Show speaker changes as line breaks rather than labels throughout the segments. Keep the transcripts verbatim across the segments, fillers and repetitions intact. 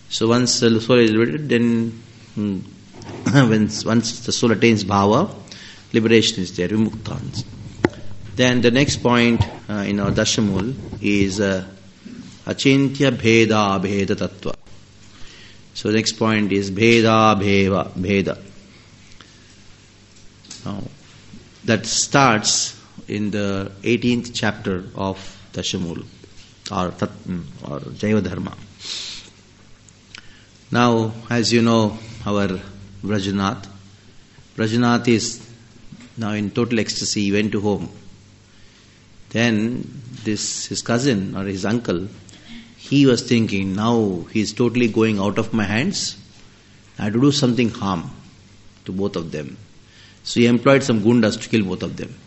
So once the soul is liberated, then hmm, when once the soul attains bhava, liberation is there, vimukta. Then the next point uh, in our Dashamul is uh, achintya bheda abheda tattva. So the next point is bheda bheva bheda. Now, that starts in the eighteenth chapter of Dashamul or tat, or Jaiva Dharma. Now, as you know, our Vrajanath, Vrajanath is now in total ecstasy. He went to home. Then this his cousin or his uncle, he was thinking, now he is totally going out of my hands. I have to do something harm to both of them. So he employed some gundas to kill both of them.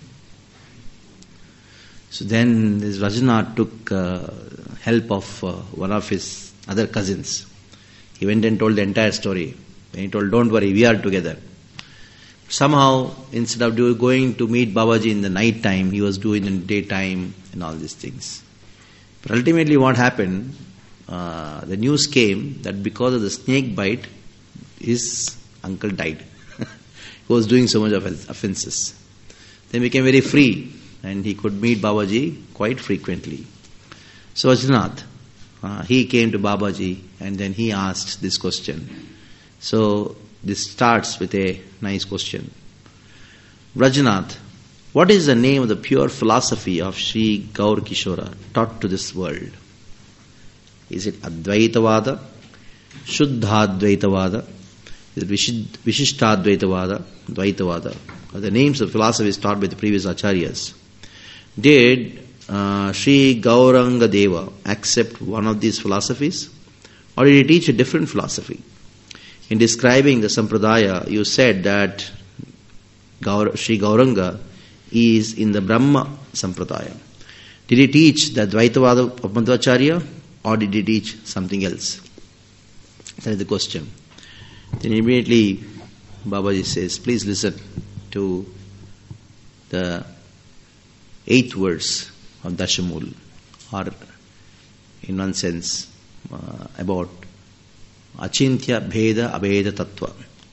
So then this Vrajanath took uh, help of uh, one of his other cousins. He went and told the entire story. And he told, don't worry, we are together. Somehow, instead of do, going to meet Babaji in the night time, he was doing in daytime and all these things. But ultimately what happened, uh, the news came that because of the snake bite, his uncle died. He was doing so much of offences. Then he became very free and he could meet Babaji quite frequently. So Ajnath, uh, he came to Babaji and then he asked this question. So this starts with a nice question. Vrajanath, what is the name of the pure philosophy of Sri Gaur Kishora taught to this world? Is it Advaitavada, Shuddhadvaitavada, is it Vishishtadvaitavada, Dvaitavada? Are the names of philosophies taught by the previous acharyas? Did uh, Sri Gauranga Deva accept one of these philosophies, or did he teach a different philosophy? In describing the Sampradaya, you said that Gaur, Sri Gauranga is in the Brahma Sampradaya. Did he teach the Dvaitavada of Madhvacharya, or did he teach something else? That is the question. Then immediately Babaji says, please listen to the eighth verse of Dashamul, or in one sense uh, about Achintya bheda abheda tattva.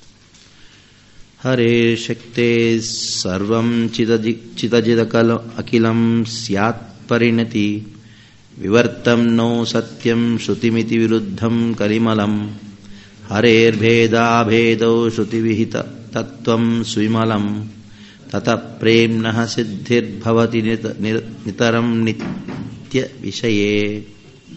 Hare shakte sarvam chidajidakal akilam syat parinati vivartam no satyam shrutimiti viruddham kalimalam Hare bheda bhedo shruti vihita tattvam suimalam tata premnaha siddhir bhavati nitaram nitya vishaye.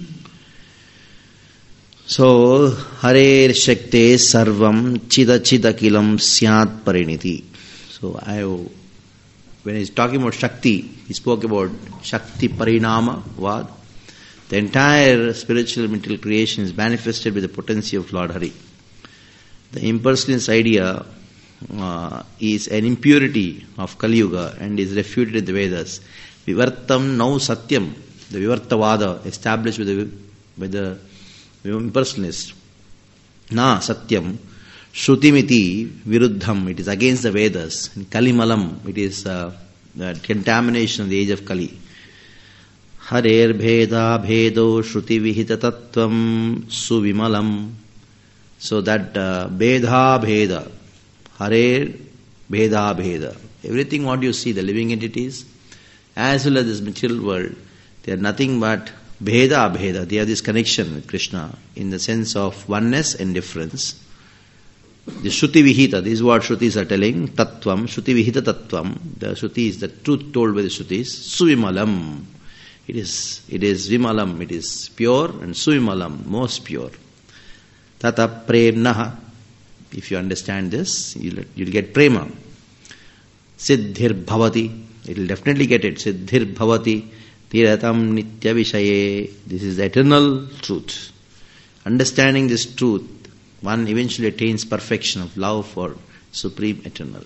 So, Hare Shakte Sarvam Chida Chidakilam Syat Pariniti. So, I, when he's talking about Shakti, he spoke about Shakti Parinama Vad. The entire spiritual material creation is manifested with the potency of Lord Hari. The impersonalist idea uh, is an impurity of Kali Yuga and is refuted in the Vedas. Vivartam now Satyam, the Vivartavada established with the, with the impersonalist. Na Satyam, Shrutimiti Viruddham, it is against the Vedas. And Kalimalam, it is uh, the contamination of the age of Kali. Harer Bheda Bhedo Shruti Vihita Tattvam Suvimalam. So that uh, Bheda Bheda, Harer Bheda Bheda. Everything what you see, the living entities, as well as this material world, they are nothing but Bheda Bheda. They have this connection with Krishna in the sense of oneness and difference. The Shruti Vihita, this is what Shrutis are telling. Tattvam, Shruti Vihita Tattvam. The Shruti is the truth told by the Shrutis. Suvimalam. It is, it is Vimalam, it is pure, and Suvimalam, most pure. Tata Premnaha. If you understand this, you'll, you'll get Prema. Siddhir Bhavati. It will definitely get it. Siddhir Bhavati. Tiratam Nitya Vishaye. This is the eternal truth. Understanding this truth, one eventually attains perfection of love for Supreme Eternal.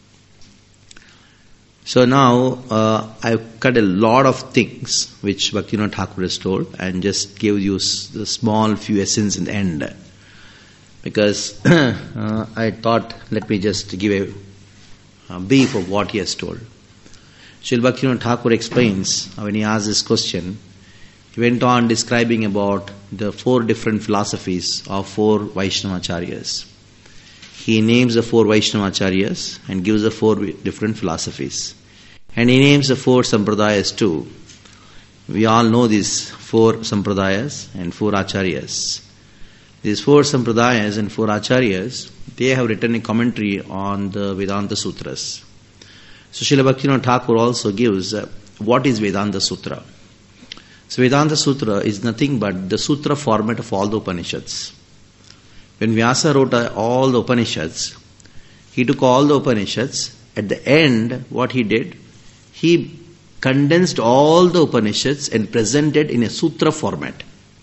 So now, uh, I've cut a lot of things which Bhaktivinoda Thakur has told and just gave you the small few essence in the end. Because uh, I thought, let me just give a, a brief of what he has told. Srila Bhaktivinoda Thakur explains, when he asks this question, he went on describing about the four different philosophies of four Vaishnavacharyas. He names the four Vaishnavacharyas and gives the four different philosophies. And he names the four Sampradayas too. We all know these four Sampradayas and four Acharyas. These four Sampradayas and four Acharyas, they have written a commentary on the Vedanta Sutras. So Srila Bhaktivinoda Thakur also gives uh, what is Vedanta Sutra. So Vedanta Sutra is nothing but the sutra format of all the Upanishads. When Vyasa wrote uh, all the Upanishads, he took all the Upanishads. At the end, what he did, he condensed all the Upanishads and presented in a sutra format.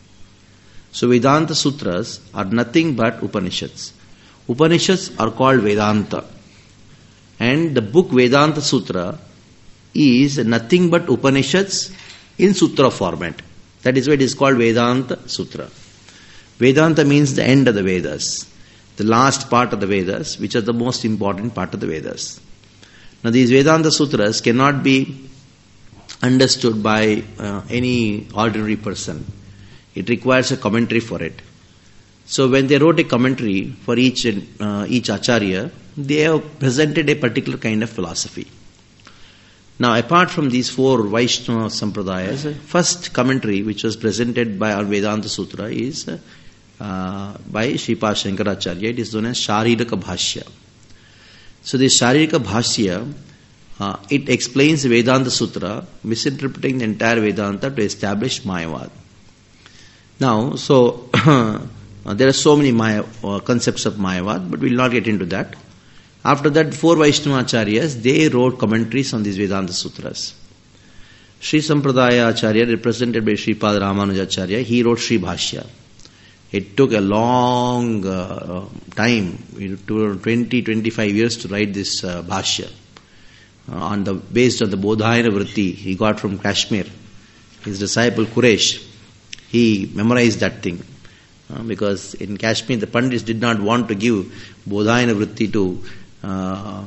So Vedanta Sutras are nothing but Upanishads. Upanishads are called Vedanta. And the book Vedanta Sutra is nothing but Upanishads in sutra format. That is why it is called Vedanta Sutra. Vedanta means the end of the Vedas, the last part of the Vedas, which are the most important part of the Vedas. Now these Vedanta Sutras cannot be understood by uh, any ordinary person. It requires a commentary for it. So when they wrote a commentary for each uh, each Acharya, they have presented a particular kind of philosophy. Now apart from these four Vaishnava Sampradayas, first commentary which was presented by our Vedanta Sutra is uh, by Sripad Shankaracharya. It is known as Sharirika Bhashya. So this Sharirika Bhashya, uh, it explains the Vedanta Sutra, misinterpreting the entire Vedanta to establish Mayavad. Now, so there are so many Maya, uh, concepts of Mayavad, but we will not get into that. After that, four Vaishnavacharyas, they wrote commentaries on these Vedanta Sutras. Sri Sampradaya Acharya, represented by Sripad Ramanujacharya, he wrote Sri Bhashya. It took a long uh, time, twenty to twenty-five years to write this uh, Bhashya. Uh, on the, based on the Bodhayana Vritti he got from Kashmir. His disciple Quresh, he memorized that thing. Uh, because in Kashmir the Pandits did not want to give Bodhayana Vritti to uh,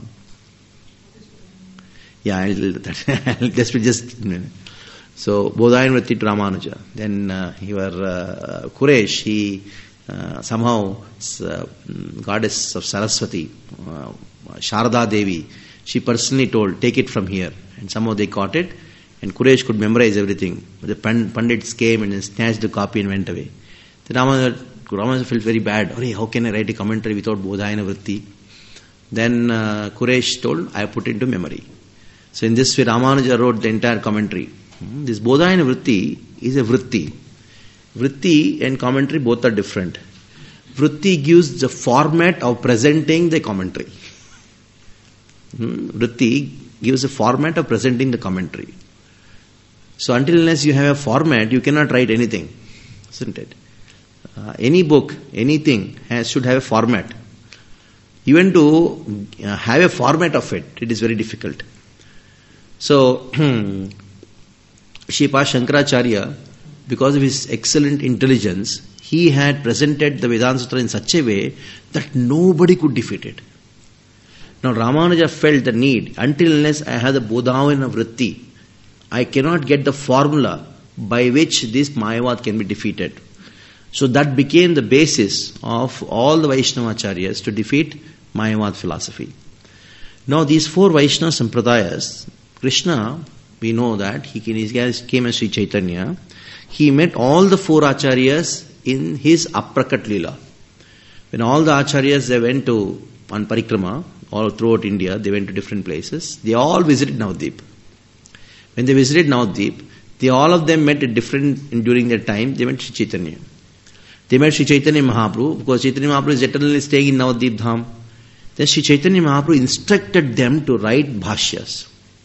yeah, I'll, I'll just just so Bodhayana Vritti to Ramanuja. Then uh, he were uh, Quresh, he uh, somehow uh, goddess of Saraswati, uh, Sharada Devi, she personally told, take it from here. And somehow they caught it, and Quresh could memorize everything. But the Pandits came and snatched the copy and went away. Then Ramanuja, Ramanuja felt very bad. Oh, how can I write a commentary without Bodhayana Vritti? Then uh, Quresh told, I put it into memory. So in this way, Ramanuja wrote the entire commentary. Hmm. This Bodhayana Vritti is a Vritti. Vritti and commentary both are different. Vritti gives the format of presenting the commentary. Hmm. Vritti gives a format of presenting the commentary. So until unless you have a format, you cannot write anything, isn't it? Uh, any book, anything has, should have a format. Even to uh, have a format of it, it is very difficult. So, Sripad Shankaracharya, because of his excellent intelligence, he had presented the Vedanta Sutra in such a way that nobody could defeat it. Now Ramanuja felt the need, until unless I have the Bodhayana Vritti, I cannot get the formula by which this Mayavad can be defeated. So that became the basis of all the Vaishnavacharyas to defeat Mayavad philosophy. Now these four Vaishnava Sampradayas, Krishna, we know that he came as Sri Chaitanya. He met all the four Acharyas in his Aprakat Leela. When all the Acharyas they went to on Parikrama, all throughout India, they went to different places. They all visited Navadvip. When they visited Navadvip, they all of them met at different, during their time, they met Sri Chaitanya. They met Sri Chaitanya Mahaprabhu, because Chaitanya Mahaprabhu is eternally staying in Navadvip Dham. Then Sri Chaitanya Mahaprabhu instructed them to write bhashyas.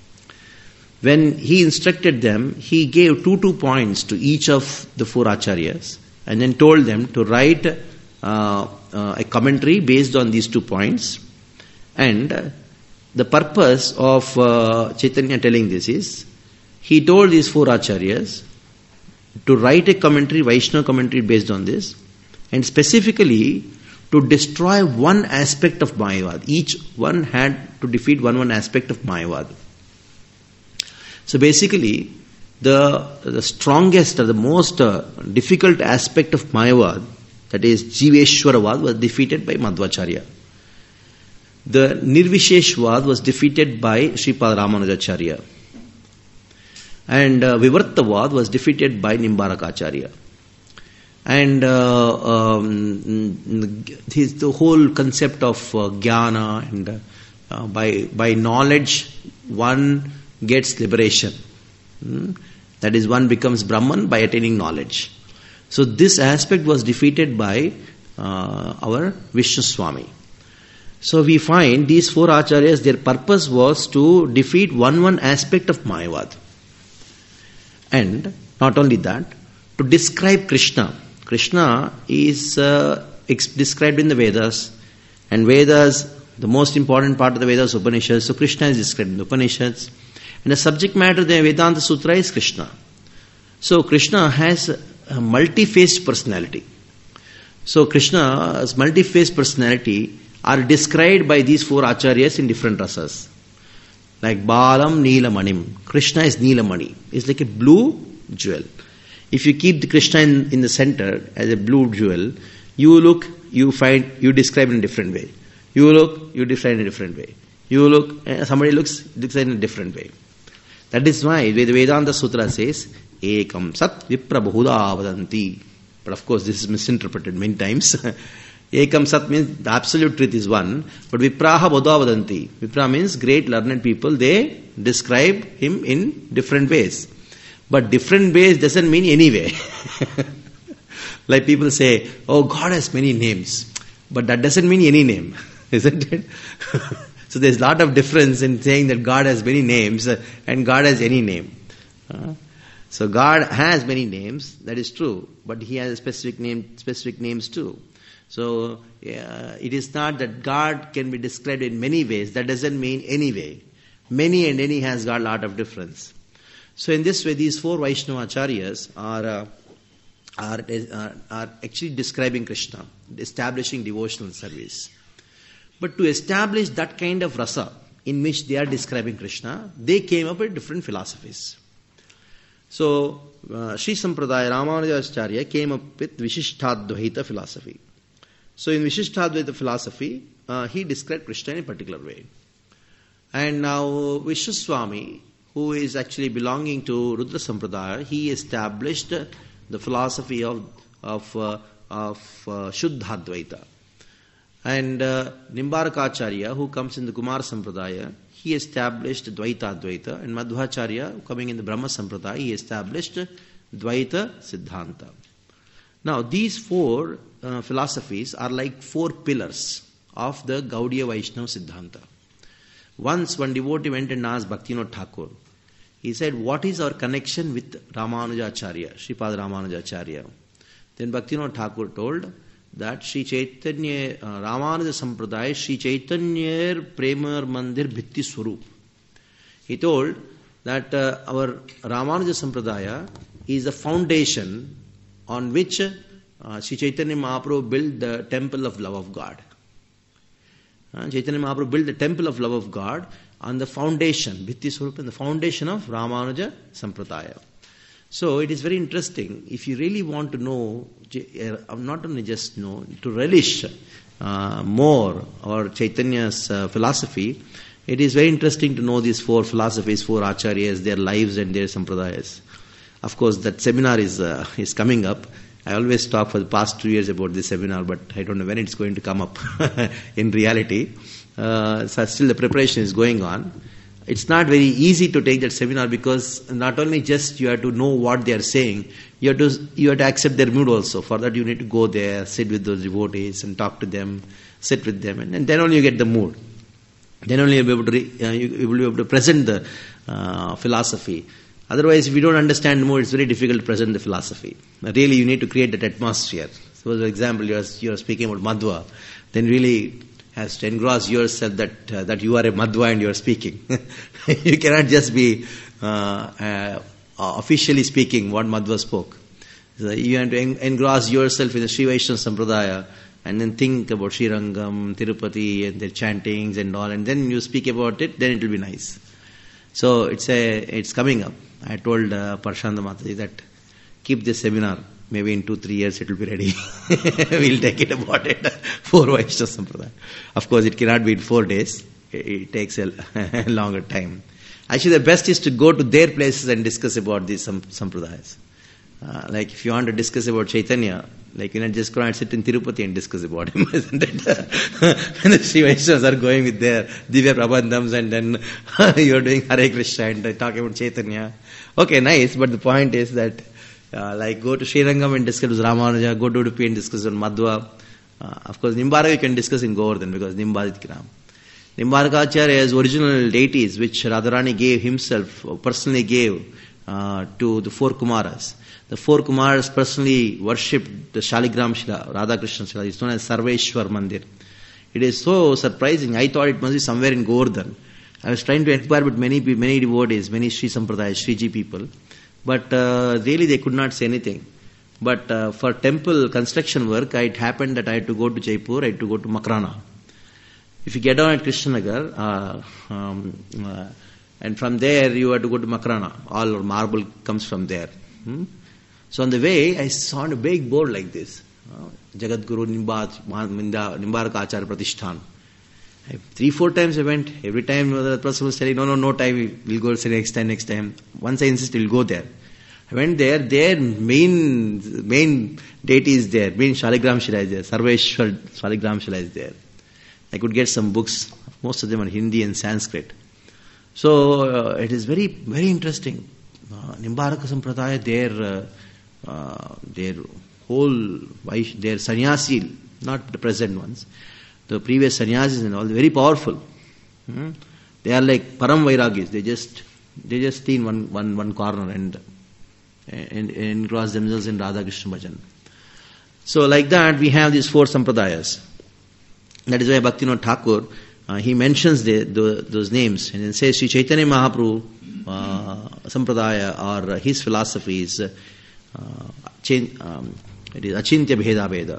When he instructed them, he gave two two points to each of the four acharyas, and then told them to write uh, uh, a commentary based on these two points. And uh, the purpose of uh, Chaitanya telling this is, he told these four acharyas to write a commentary, Vaishnava commentary based on this, and specifically to destroy one aspect of Mayavad. Each one had to defeat one one aspect of Mayavad. So basically, the, the strongest or the most uh, difficult aspect of Mayavad, that is Jiveshwaravad, was defeated by Madhvacharya. The Nirvisheshvad was defeated by Sripad Ramanujacharya. And uh, Vivartavad was defeated by Nimbarakacharya. And uh, um, his, the whole concept of uh, jnana and uh, by by knowledge one gets liberation. Hmm? That is, one becomes Brahman by attaining knowledge. So this aspect was defeated by uh, our Vishnu Swami. So we find these four acharyas, their purpose was to defeat one one aspect of Mayavad. And not only that, to describe Krishna. Krishna is uh, ex- described in the Vedas, and Vedas, the most important part of the Vedas, Upanishads. So Krishna is described in the Upanishads. And the subject matter of the Vedanta Sutra is Krishna. So Krishna has a multi-faced personality. So Krishna's multi-faced personality are described by these four acharyas in different rasas. Like Balam Neelamanim. Krishna is Neelamani. It's like a blue jewel. If you keep the Krishna in, in the center as a blue jewel, you look, you find, you describe in a different way. You look, you describe in a different way. You look, somebody looks, describe in a different way. That is why the Vedanta Sutra says, Ekam Sat Vipra Bahuda Vadanti. But of course this is misinterpreted many times. Ekam Sat means the absolute truth is one, but Vipraha Bahuda Vadanti. Vipra means great learned people, they describe him in different ways. But different ways doesn't mean any way. Like people say, oh, God has many names. But that doesn't mean any name, isn't it? So there's a lot of difference in saying that God has many names and God has any name. Uh, so God has many names, that is true, but He has specific name, specific names too. So uh, it is not that God can be described in many ways. That doesn't mean any way. Many and any has got a lot of difference. So in this way, these four Vaishnava acharyas are, uh, are, uh, are actually describing Krishna, establishing devotional service. But to establish that kind of rasa in which they are describing Krishna, they came up with different philosophies. So uh, Sri Sampradaya Ramanujacharya came up with Vishishtadvaita philosophy. So in Vishishtadvaita philosophy, uh, he described Krishna in a particular way. And now Vishnu Swami, who is actually belonging to Rudra Sampradaya, he established the philosophy of of, uh, of uh, Shuddhadvaita. And uh, Nimbarakacharya, who comes in the Kumar Sampradaya, he established Dvaita Advaita. And Madhvacharya, coming in the Brahma Sampradaya, he established Dvaita Siddhanta. Now, these four uh, philosophies are like four pillars of the Gaudiya Vaishnava Siddhanta. Once one devotee went and asked Bhaktivinoda Thakur, he said, what is our connection with Ramanujacharya, Sripad Ramanujacharya? Then Bhaktivinoda Thakur told that Sri Chaitanya, uh, Ramanuja Sampradaya, Sri Chaitanya Premar Mandir Bhitti Swarup. He told that uh, our Ramanuja Sampradaya is the foundation on which uh, Sri Chaitanya Mahaprabhu built the temple of love of God. Uh, Chaitanya Mahaprabhu built the temple of love of God on the foundation, Bhitti Swarup, and the foundation of Ramanuja Sampradaya. So it is very interesting. If you really want to know, not only just know, to relish uh, more or Chaitanya's uh, philosophy, it is very interesting to know these four philosophies, four acharyas, their lives and their sampradayas. Of course, that seminar is uh, is coming up. I always talk for the past two years about this seminar, but I don't know when it's going to come up in reality. Uh, so still the preparation is going on. It's not very easy to take that seminar because not only just you have to know what they are saying, you have to you have to accept their mood also. For that you need to go there, sit with those devotees and talk to them, sit with them, and, and then only you get the mood. Then only you'll be able to re, uh, you, you will be able to present the uh, philosophy. Otherwise, if you don't understand the mood, it's very difficult to present the philosophy. Really, you need to create that atmosphere. Suppose, for example, you are you are speaking about Madhva, then really has to engross yourself that uh, that you are a Madhva and you are speaking. You cannot just be uh, uh, officially speaking what Madhva spoke. So you have to en- engross yourself in the Sri Vaishnava Sampradaya and then think about Srirangam, Tirupati and their chantings and all, and then you speak about it, then it will be nice. So it's a it's coming up. I told uh, Parshanda Mataji that keep this seminar. Maybe in two, three years it will be ready. We'll take it about it. Four Vaishnava Sampradaya. Of course, it cannot be in four days. It, it takes a, a longer time. Actually, the best is to go to their places and discuss about these sam- Sampradayas. Uh, like if you want to discuss about Chaitanya, like you know, just go and sit in Tirupati and discuss about him, isn't it? When the Sri Vaishnavas are going with their Divya Prabandhams and then you are doing Hare Krishna and uh, talking about Chaitanya. Okay, nice, but the point is that uh, like go to Srirangam and discuss Ramanuja, go to Udupi and discuss on Madhva. Uh, of course, Nimbaraka you can discuss in Govardhan because Nimbaditkiram. Nimbarakacharya's original deities which Radharani gave himself, or personally gave uh, to the four Kumaras. The four Kumaras personally worshipped the Shaligram Shila, Radha Krishna Shila. It's known as Sarveshwar Mandir. It is so surprising. I thought it must be somewhere in Govardhan. I was trying to inquire with many many devotees, many Sri Sampradaya, Sriji people. But uh, really they could not say anything. But uh, for temple construction work, it happened that I had to go to Jaipur, I had to go to Makrana. If you get down at Krishnanagar, uh, um, uh, and from there you have to go to Makrana. All marble comes from there. Hmm? So on the way, I saw a big board like this. Uh, Jagat Guru Nimbaraka Acharya Pratishthan. I, three, four times I went. Every time the person was telling, no, no, no time, we'll go say next time, next time. Once I insisted, we'll go there. I went there, their main main deity is there, main Shaligram Shila is there, Sarveshwar Shaligram Shila is there. I could get some books, most of them are Hindi and Sanskrit. So uh, it is very, very interesting. Uh, Nimbaraka Sampradaya, their, uh, uh, their whole, their sannyasi, not the present ones, the previous sannyasis and all, very powerful. Hmm? They are like Param Vairagis, they just, they just stay in one, one, one corner and, and, and cross themselves in Radha Krishna Bhajan. So like that, we have these four Sampradayas. That is why Bhaktivinoda Thakur, uh, he mentions the, the, those names and then says Sri Chaitanya Mahaprabhu uh, Sampradaya or his philosophy is uh, um, it is Achintya Bheda Bheda.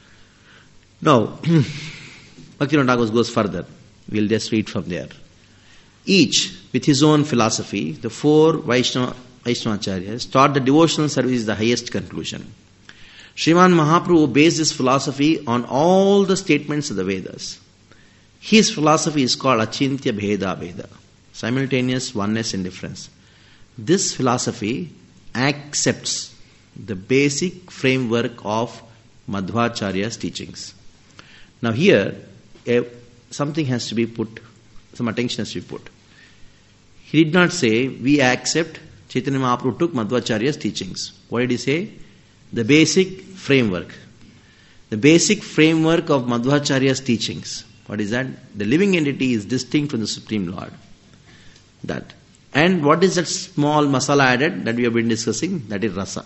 Now, Bhaktivinoda Thakur goes further. We'll just read from there. Each with his own philosophy, the four Vaishnava, Vaishnavacharyas taught the devotional service is the highest conclusion. Sriman Mahaprabhu based his philosophy on all the statements of the Vedas. His philosophy is called Achintya Bheda Bheda, simultaneous oneness and difference. This philosophy accepts the basic framework of Madhvacharya's teachings. Now here, uh, something has to be put, some attention has to be put. He did not say, we accept, Chaitanya Mahaprabhu took Madhvacharya's teachings. What did he say? The basic framework. The basic framework of Madhvacharya's teachings. What is that? The living entity is distinct from the Supreme Lord. That. And what is that small masala added that we have been discussing? That is rasa.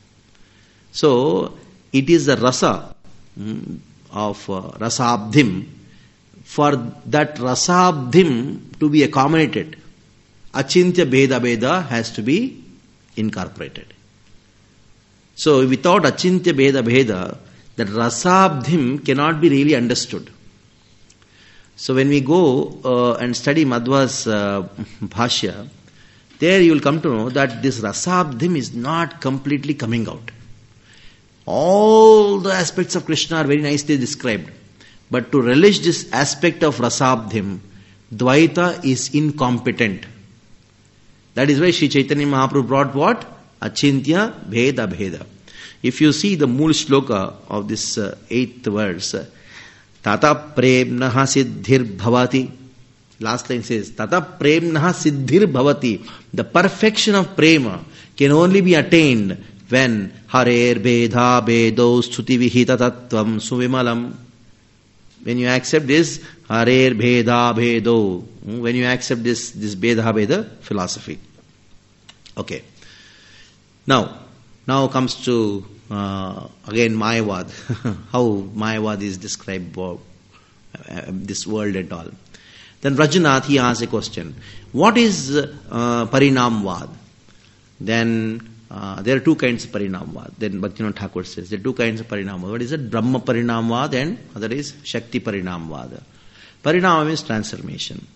So, it is the rasa mm, of uh, rasabdhim. For that rasabdhim to be accommodated, Achintya Bheda Bheda has to be incorporated. So, without Achintya Bheda Bheda, that rasabdhim cannot be really understood. So, when we go uh, and study Madhva's uh, Bhashya, there you will come to know that this rasabdhim is not completely coming out. All the aspects of Krishna are very nicely described. But to relish this aspect of rasabdhim, Dvaita is incompetent. That is why Sri Chaitanya Mahaprabhu brought what? Achintya Bheda Bheda. If you see the mool shloka of this uh, eighth verse, Tata Premnaha Siddhir Bhavati. Last line says, Tata Premnaha Siddhir Bhavati. The perfection of prema can only be attained when Harer Bheda Bhedo Stuti Vihita Tattvam Suvimalam. When you accept this Harer Bheda Bhedo, when you accept this, this Bheda Bheda philosophy. Okay. Now, now comes to uh, again Mayavad, how Mayavad is described about uh, this world and all. Then Rajanath, he asks a question. What is uh, Parinamvad? Then uh, there are two kinds of Parinamvad. Then Bhaktivinoda Thakur says there are two kinds of Parinamvad. What is it? Brahma Parinamvad and other is Shakti Parinamvad. Parinama means transformation.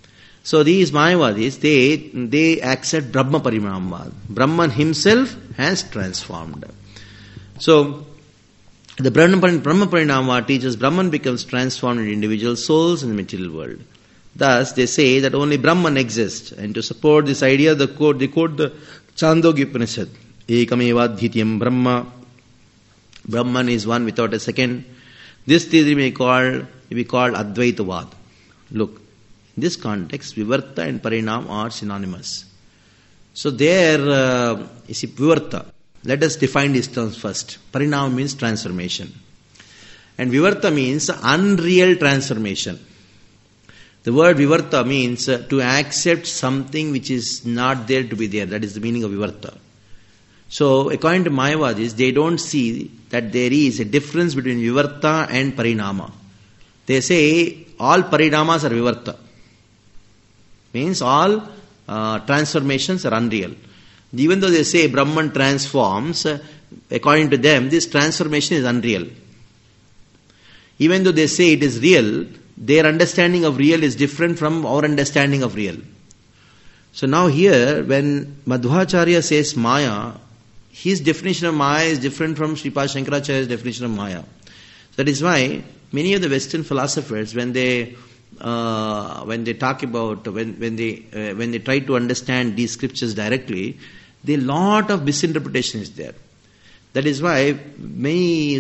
So these Mayavadis, they, they accept Brahma Parinamavad. Brahman himself has transformed. So, the Brahma Parinamavad teaches Brahman becomes transformed in individual souls in the material world. Thus, they say that only Brahman exists. And to support this idea, the quote, they quote the Chandogya Upanishad. Ekameva Dhyitiyam Brahma. Brahman is one without a second. This theory may, call, may be called Advaitavad. Look, in this context, Vivarta and Parinam are synonymous. So there, uh, you see, Vivarta. Let us define these terms first. Parinam means transformation. And Vivarta means unreal transformation. The word Vivarta means uh, to accept something which is not there to be there. That is the meaning of Vivarta. So, according to Mayavadis, they don't see that there is a difference between Vivarta and Parinama. They say all Parinamas are Vivarta. Means all uh, transformations are unreal. Even though they say Brahman transforms, uh, according to them, this transformation is unreal. Even though they say it is real, their understanding of real is different from our understanding of real. So now here, when Madhvacharya says Maya, his definition of Maya is different from Sripad Shankaracharya's definition of Maya. That is why many of the Western philosophers, when they uh, when they talk about when when they uh, when they try to understand these scriptures directly, there lot of misinterpretation is there. That is why many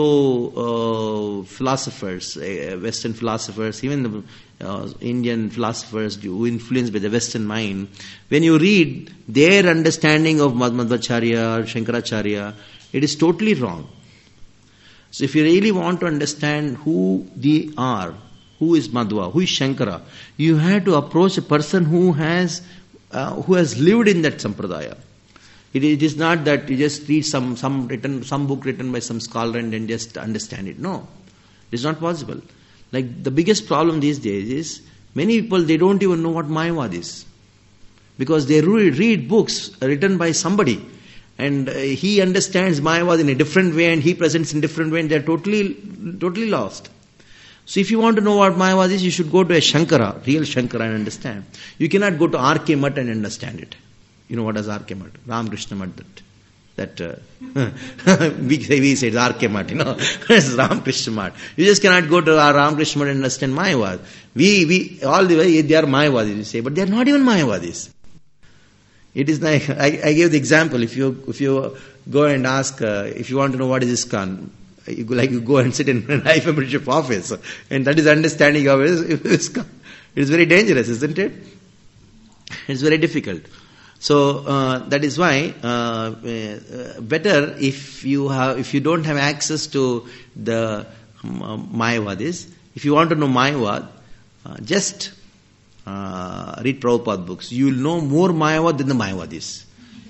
pseudo uh, philosophers, uh, Western philosophers, even the uh, Indian philosophers who influenced by the Western mind, when you read their understanding of Madhvacharya or Shankaracharya, it is totally wrong. So if you really want to understand who they are, who is Madhva, who is Shankara, you have to approach a person who has uh, who has lived in that sampradaya. It is not that you just read some some written some book written by some scholar and then just understand it. No, it is not possible. Like the biggest problem these days is many people, they don't even know what Mayavad is, because they read, read books written by somebody and uh, he understands Mayavad in a different way and he presents in a different way and they are totally totally lost. So if you want to know what Mayavad is, you should go to a Shankara, real Shankara, and understand. You cannot go to R K Math and understand it. You know what is R K Math? Ramakrishna Math, that, that uh, we say, we say it's R K Math, you know, it's Ramakrishna Math. You just cannot go to our Ramakrishna Math and understand Mayavad. We, we, all the way, they are Mayavadis, you say, but they are not even Mayavadis. It is like, I, I gave the example, if you, if you go and ask, uh, if you want to know what is ISKCON, you go, like you go and sit in an I F A membership office, and that is understanding of ISKCON. It is very dangerous, isn't it? It's very difficult. So uh, that is why uh, uh, better if you have if you don't have access to the um, Mayavadis, if you want to know Mayavad, uh, just uh, read Prabhupada books. You will know more Mayavad than the Mayavadis.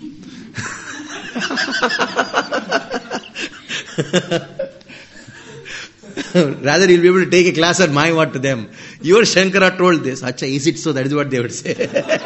Rather, you'll be able to take a class on Mayavad to them. Your Shankara told this. Acha, is it so? That is what they would say.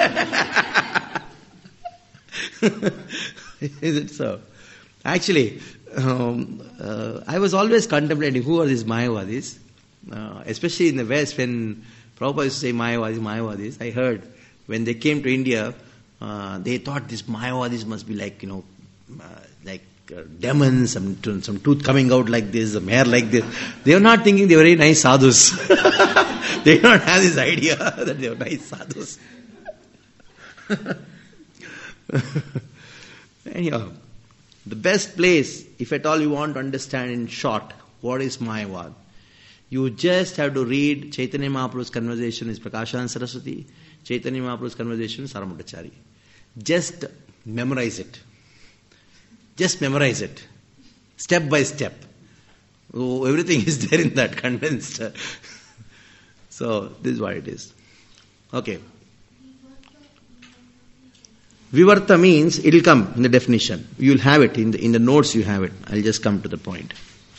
Is it so? Actually, um, uh, I was always contemplating who are these Mayavadis, uh, especially in the West when Prabhupada used to say Mayavadis, Mayavadis. I heard when they came to India, uh, they thought these Mayavadis must be like, you know, uh, like uh, demons, some, some tooth coming out like this, some hair like this. They were not thinking they were very nice sadhus. They did not have this idea that they were nice sadhus. Anyhow, the best place, if at all you want to understand in short what is Mayavad, you just have to read Chaitanya Mahaprabhu's conversation with Prakashananda Saraswati, Chaitanya Mahaprabhu's conversation with Saramutacharya. Just memorize it. Just memorize it. Step by step. Oh, everything is there in that condensed. So, this is what it is. Okay. Vivarta means, it will come in the definition. You will have it, in the, in the notes you have it. I'll just come to the point.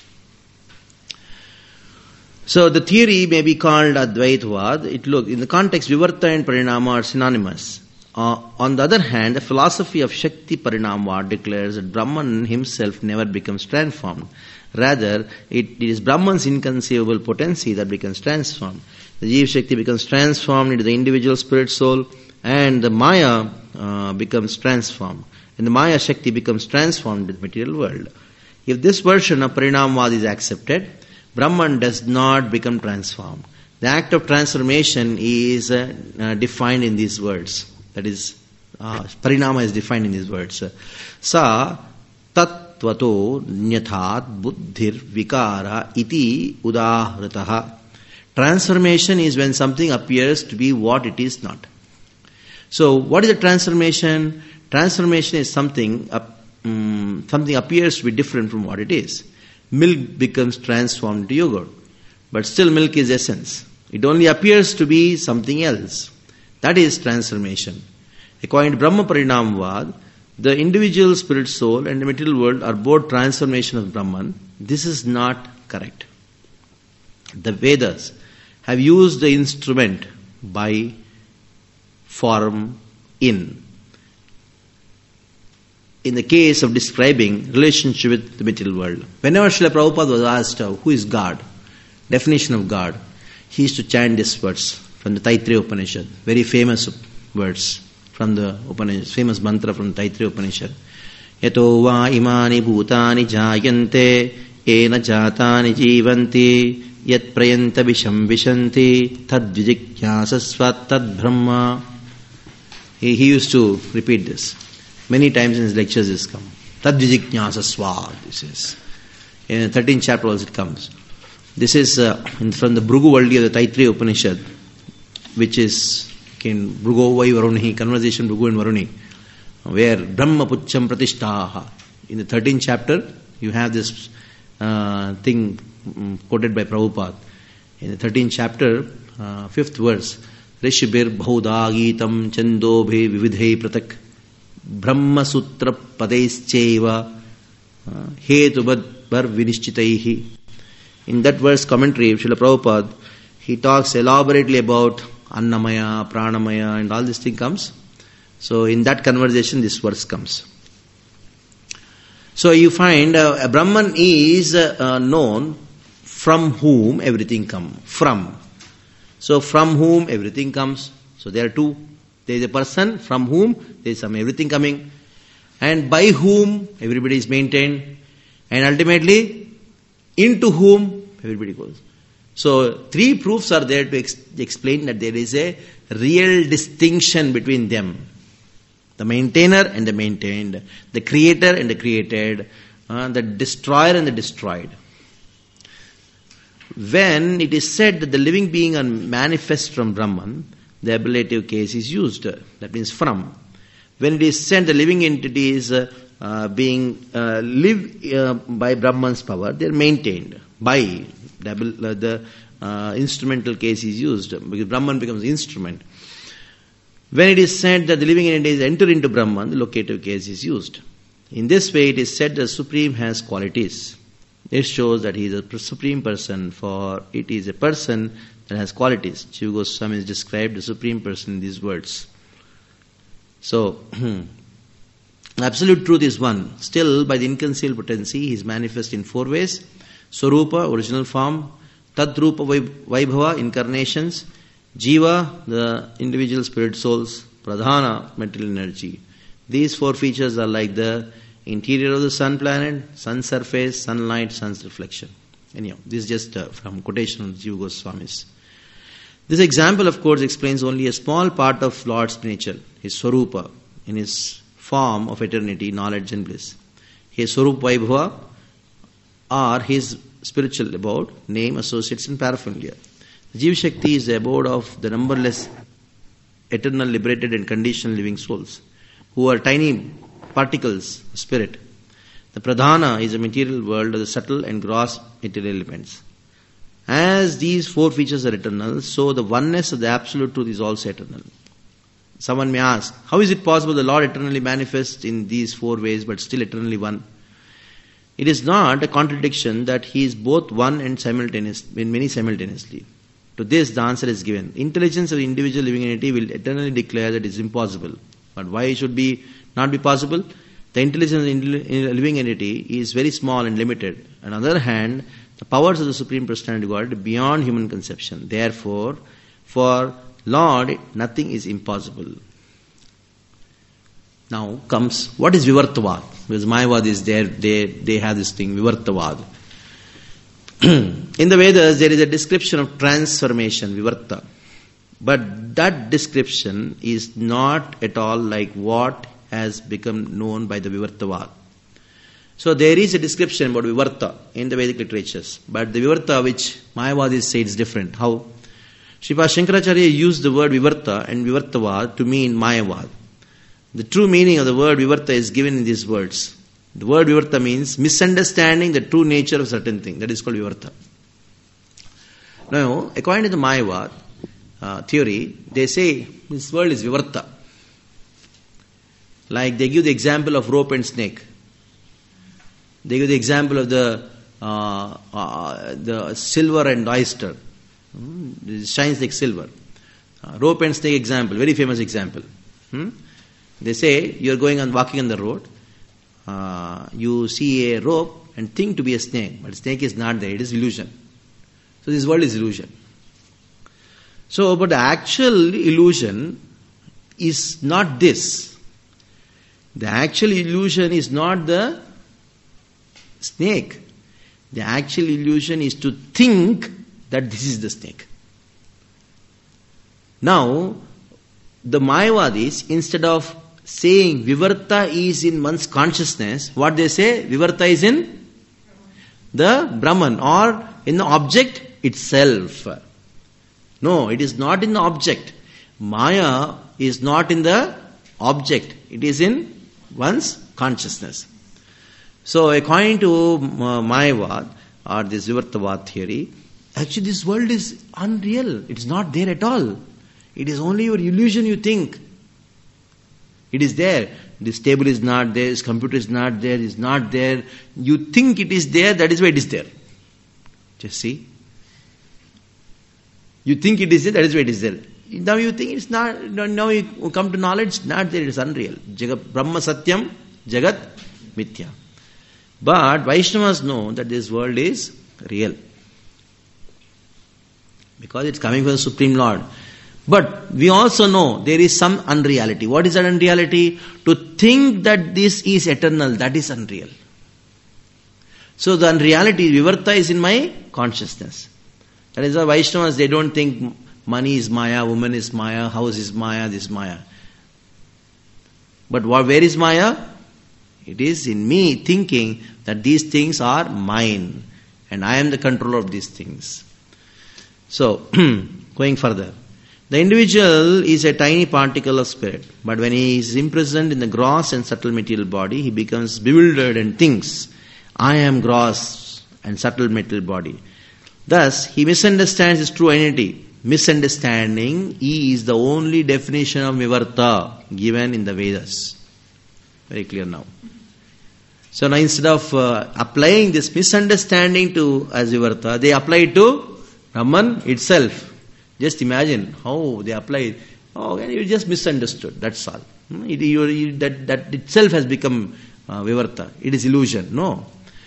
So the theory may be called Advaitavad. It look, in the context, Vivarta and Parinama are synonymous. Uh, on the other hand, the philosophy of Shakti Parinamvad declares that Brahman himself never becomes transformed. Rather, it, it is Brahman's inconceivable potency that becomes transformed. The Jiva Shakti becomes transformed into the individual spirit soul, and the Maya uh, becomes transformed. And the Maya Shakti becomes transformed in the material world. If this version of Parinamvad is accepted, Brahman does not become transformed. The act of transformation is uh, uh, defined in these words. That is, uh, Parinama is defined in these words. Sa tattvato nyathat buddhir vikara iti udahrataha. Transformation is when something appears to be what it is not. So, what is a transformation? Transformation is something, uh, um, something appears to be different from what it is. Milk becomes transformed into yogurt, but still milk is essence. It only appears to be something else. That is transformation. According to Brahma Parinamvad, the individual spirit soul and the material world are both transformation of Brahman. This is not correct. The Vedas have used the instrument by, form, in. In the case of describing relationship with the material world. Whenever Srila Prabhupada was asked, who is God? Definition of God. He used to chant these words from the Taittiriya Upanishad. Very famous words from the Upanishad, famous mantra from the Taittiriya Upanishad. Yato va imani bhutani jayante ena jatani jivanti yat prayanta visham vishanti tad vijikhyasasvat tad brahma. He, he used to repeat this. Many times in his lectures this comes. Tad vijikhyasasvat, this is. In the thirteenth chapter also it comes. This is uh, from the Bhrigu Valli of the Taittiriya Upanishad, which is in Bhrigu Vai Varuni, conversation Bhrigu and Varuni, where Brahma Pucham Pratishtaha. In the thirteenth chapter, you have this uh, thing um, quoted by Prabhupada. In the thirteenth chapter, uh, fifth verse, Rishibir Bhauda Gitam Chandobhe Vividhe Pratak Brahma Sutra Padescheva Hetubad Bar Vinishchitaihi. In that verse commentary, Srila Prabhupada, he talks elaborately about Annamaya, Pranamaya, and all this thing comes. So in that conversation, this verse comes. So you find uh, Brahman is uh, known from whom everything comes. From. So from whom everything comes. So there are two. There is a person from whom there is some everything coming. And by whom everybody is maintained. And ultimately, into whom everybody goes. So, three proofs are there to ex- explain that there is a real distinction between them. The maintainer and the maintained. The creator and the created. Uh, the destroyer and the destroyed. When it is said that the living being are manifest from Brahman, the ablative case is used. That means from. When it is said the living entity is uh, uh, being uh, live uh, by Brahman's power, they are maintained by. Double, uh, the uh, instrumental case is used because Brahman becomes the instrument. When it is said that the living entity is enter into Brahman, the locative case is used. In this way, it is said that the Supreme has qualities. It shows that he is a supreme person, for it is a person that has qualities. Jiva Goswami has described the Supreme Person in these words. So, absolute truth is one. Still, by the inconceivable potency, he is manifest in four ways. Swarupa, original form. Tadrupa, Vaibhava, incarnations. Jiva, the individual spirit souls. Pradhana, material energy. These four features are like the interior of the sun planet, sun surface, sunlight, sun's reflection. Anyhow, this is just uh, from quotation of Jiva Goswami's. This example, of course, explains only a small part of Lord's nature, his Swarupa, in his form of eternity, knowledge and bliss. His Swarupa Vaibhava are his spiritual abode, name, associates and paraphernalia. Jiva Shakti is the abode of the numberless eternal, liberated and conditioned living souls, who are tiny particles of spirit. The Pradhana is a material world of the subtle and gross material elements. As these four features are eternal, so the oneness of the absolute truth is also eternal. Someone may ask, how is it possible the Lord eternally manifests in these four ways but still eternally one? It is not a contradiction that he is both one and simultaneous, in many simultaneously. To this, the answer is given. Intelligence of the individual living entity will eternally declare that it is impossible. But why it should be not be possible? The intelligence of the living entity is very small and limited. On the other hand, the powers of the Supreme Personality of God are beyond human conception. Therefore, for Lord, nothing is impossible. Now comes, what is Vivartavad? Because Mayavad is there, they, they have this thing, Vivartavad. In the Vedas, there is a description of transformation, Vivarta. But that description is not at all like what has become known by the Vivartavad. So there is a description about Vivarta in the Vedic literatures. But the Vivarta which Mayavadis say is different. How? Sripad Shankaracharya used the word Vivarta and Vivartavad to mean Mayavad. The true meaning of the word Vivarta is given in these words. The word Vivarta means misunderstanding the true nature of certain thing. That is called Vivarta. Now, according to the Mayavad uh, theory, they say this world is Vivarta. Like they give the example of rope and snake. They give the example of the uh, uh, the silver and oyster. Hmm? It shines like silver. Uh, rope and snake example, very famous example. Hmm? They say you are going on walking on the road. Uh, you see a rope and think to be a snake, but snake is not there. It is illusion. So this world is illusion. So, but the actual illusion is not this. The actual illusion is not the snake. The actual illusion is to think that this is the snake. Now, the Mayavadis, instead of saying Vivarta is in one's consciousness, what they say? Vivarta is in the Brahman or in the object itself. No, it is not in the object. Maya is not in the object. It is in one's consciousness. So according to uh, Mayavad or this Vivartavad theory, actually this world is unreal. It is not there at all. It is only your illusion you think. It is there. This table is not there, this computer is not there, it is not there. You think it is there, that is why it is there. Just see. You think it is there, that is why it is there. Now you think it's not, now you come to knowledge, not there, it is unreal. Jagat, Brahma Satyam, Jagat Mithya. But Vaishnavas know that this world is real. Because it's coming from the Supreme Lord. But we also know there is some unreality. What is that unreality? To think that this is eternal, that is unreal. So the unreality, Vivarta, is in my consciousness. That is why Vaishnavas, they don't think money is Maya, woman is Maya, house is Maya, this is Maya. But what, where is Maya? It is in me thinking that these things are mine and I am the controller of these things. So, going further. The individual is a tiny particle of spirit, but when he is imprisoned in the gross and subtle material body, he becomes bewildered and thinks, I am gross and subtle material body. Thus, he misunderstands his true identity. Misunderstanding is the only definition of Vivarta given in the Vedas. Very clear now. So now instead of uh, applying this misunderstanding to as Vivarta, they apply it to Brahman itself. Just imagine how they apply it. Oh, and you just misunderstood. That's all. It, you, you, that, that itself has become uh, Vivarta. It is illusion. No.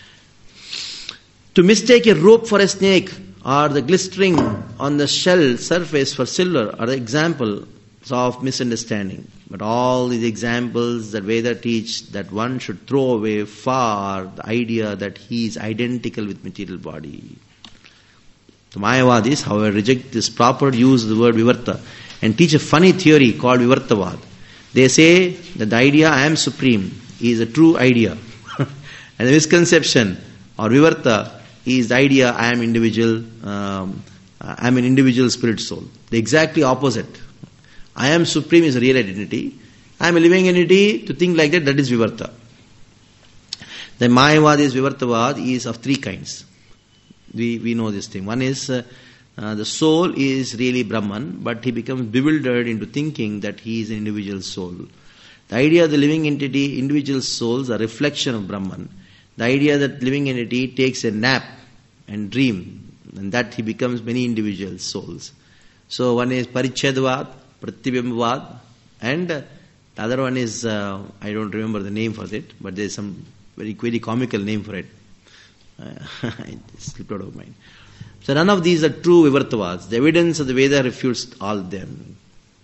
To mistake a rope for a snake or the glistering on the shell surface for silver are the examples of misunderstanding. But all these examples that Veda teach that one should throw away far the idea that he is identical with material body. The Mayavadis, however, reject this proper use of the word Vivarta and teach a funny theory called Vivartavad. They say that the idea I am supreme is a true idea. And the misconception or Vivarta is the idea I am individual, um, I am an individual spirit soul. The exactly opposite. I am supreme is a real identity. I am a living entity. To think like that, that is Vivarta. The Mayavadis Vivartavad is of three kinds. We we know this thing. One is uh, uh, the soul is really Brahman, but he becomes bewildered into thinking that he is an individual soul. The idea of the living entity, individual souls, are a reflection of Brahman. The idea that living entity takes a nap and dream And that he becomes many individual souls. So one is Parichedvad, Pratibhimbavad, and the other one is, uh, I don't remember the name for it, but there is some very, very comical name for it. Uh, it slipped out of mind. So none of these are true Vivartavads. The evidence of the Veda refutes all of them.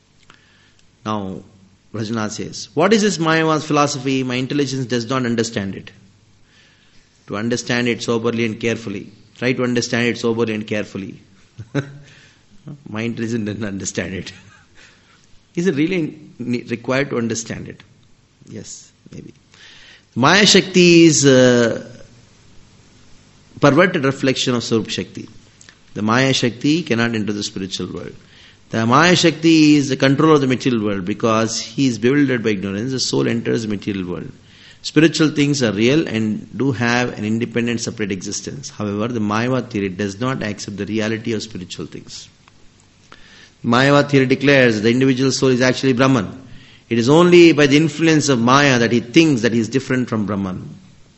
Now, Rajanath says, what is this Mayavad philosophy? My intelligence does not understand it. To understand it soberly and carefully. Try to understand it soberly and carefully. My intelligence doesn't understand it. Is it really required to understand it? Yes, maybe. Maya Shakti is a perverted reflection of Swarup Shakti. The Maya Shakti cannot enter the spiritual world. The Maya Shakti is the control of the material world because he is bewildered by ignorance. The soul enters the material world. Spiritual things are real and do have an independent, separate existence. However, the Mayavad theory does not accept the reality of spiritual things. Mayavad theory declares the individual soul is actually Brahman. It is only by the influence of Maya that he thinks that he is different from Brahman.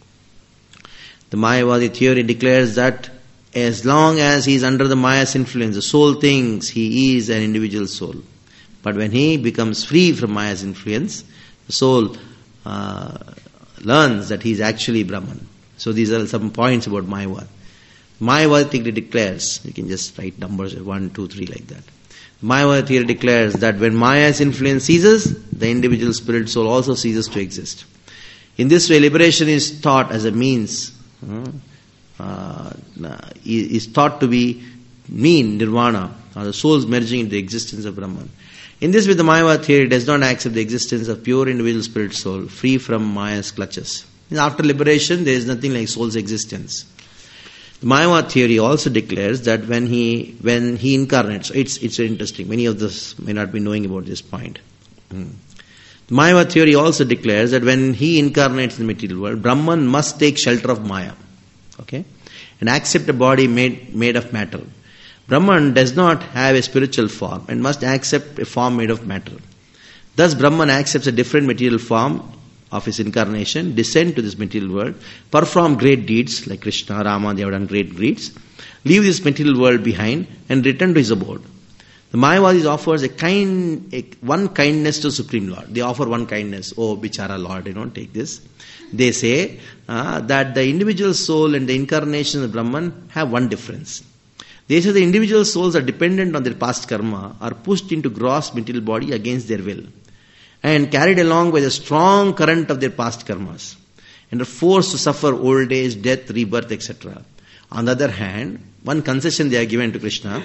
The Mayavadi theory declares that as long as he is under the Maya's influence, the soul thinks he is an individual soul. But when he becomes free from Maya's influence, the soul uh, learns that he is actually Brahman. So these are some points about Mayavad. Mayavad theory declares, you can just write numbers one, two, three like that. Mayavad theory declares that when Maya's influence ceases, the individual spirit soul also ceases to exist. In this way, liberation is taught as a means, uh, uh, is thought to be mean nirvana, or the soul's merging into the existence of Brahman. In this way, the Mayavad theory does not accept the existence of pure individual spirit soul, free from Maya's clutches. After liberation, there is nothing like soul's existence. The Mayavad theory also declares that when he when he incarnates, so it's it's interesting. Many of us may not be knowing about this point. Hmm. The Mayavad theory also declares that when he incarnates in the material world, Brahman must take shelter of Maya, okay, and accept a body made made of matter. Brahman does not have a spiritual form and must accept a form made of matter. Thus, Brahman accepts a different material form of his incarnation, descend to this material world, perform great deeds like Krishna, Rama, they have done great deeds, leave this material world behind and return to his abode. The Mayavadis offers a kind, a, one kindness to Supreme Lord. They offer one kindness. Oh, Bichara Lord, you don't take this. They say uh, that the individual soul and the incarnation of Brahman have one difference. They say the individual souls are dependent on their past karma, are pushed into gross material body against their will, and carried along by the strong current of their past karmas, and are forced to suffer old age, death, rebirth, et cetera. On the other hand, one concession they are given to Krishna,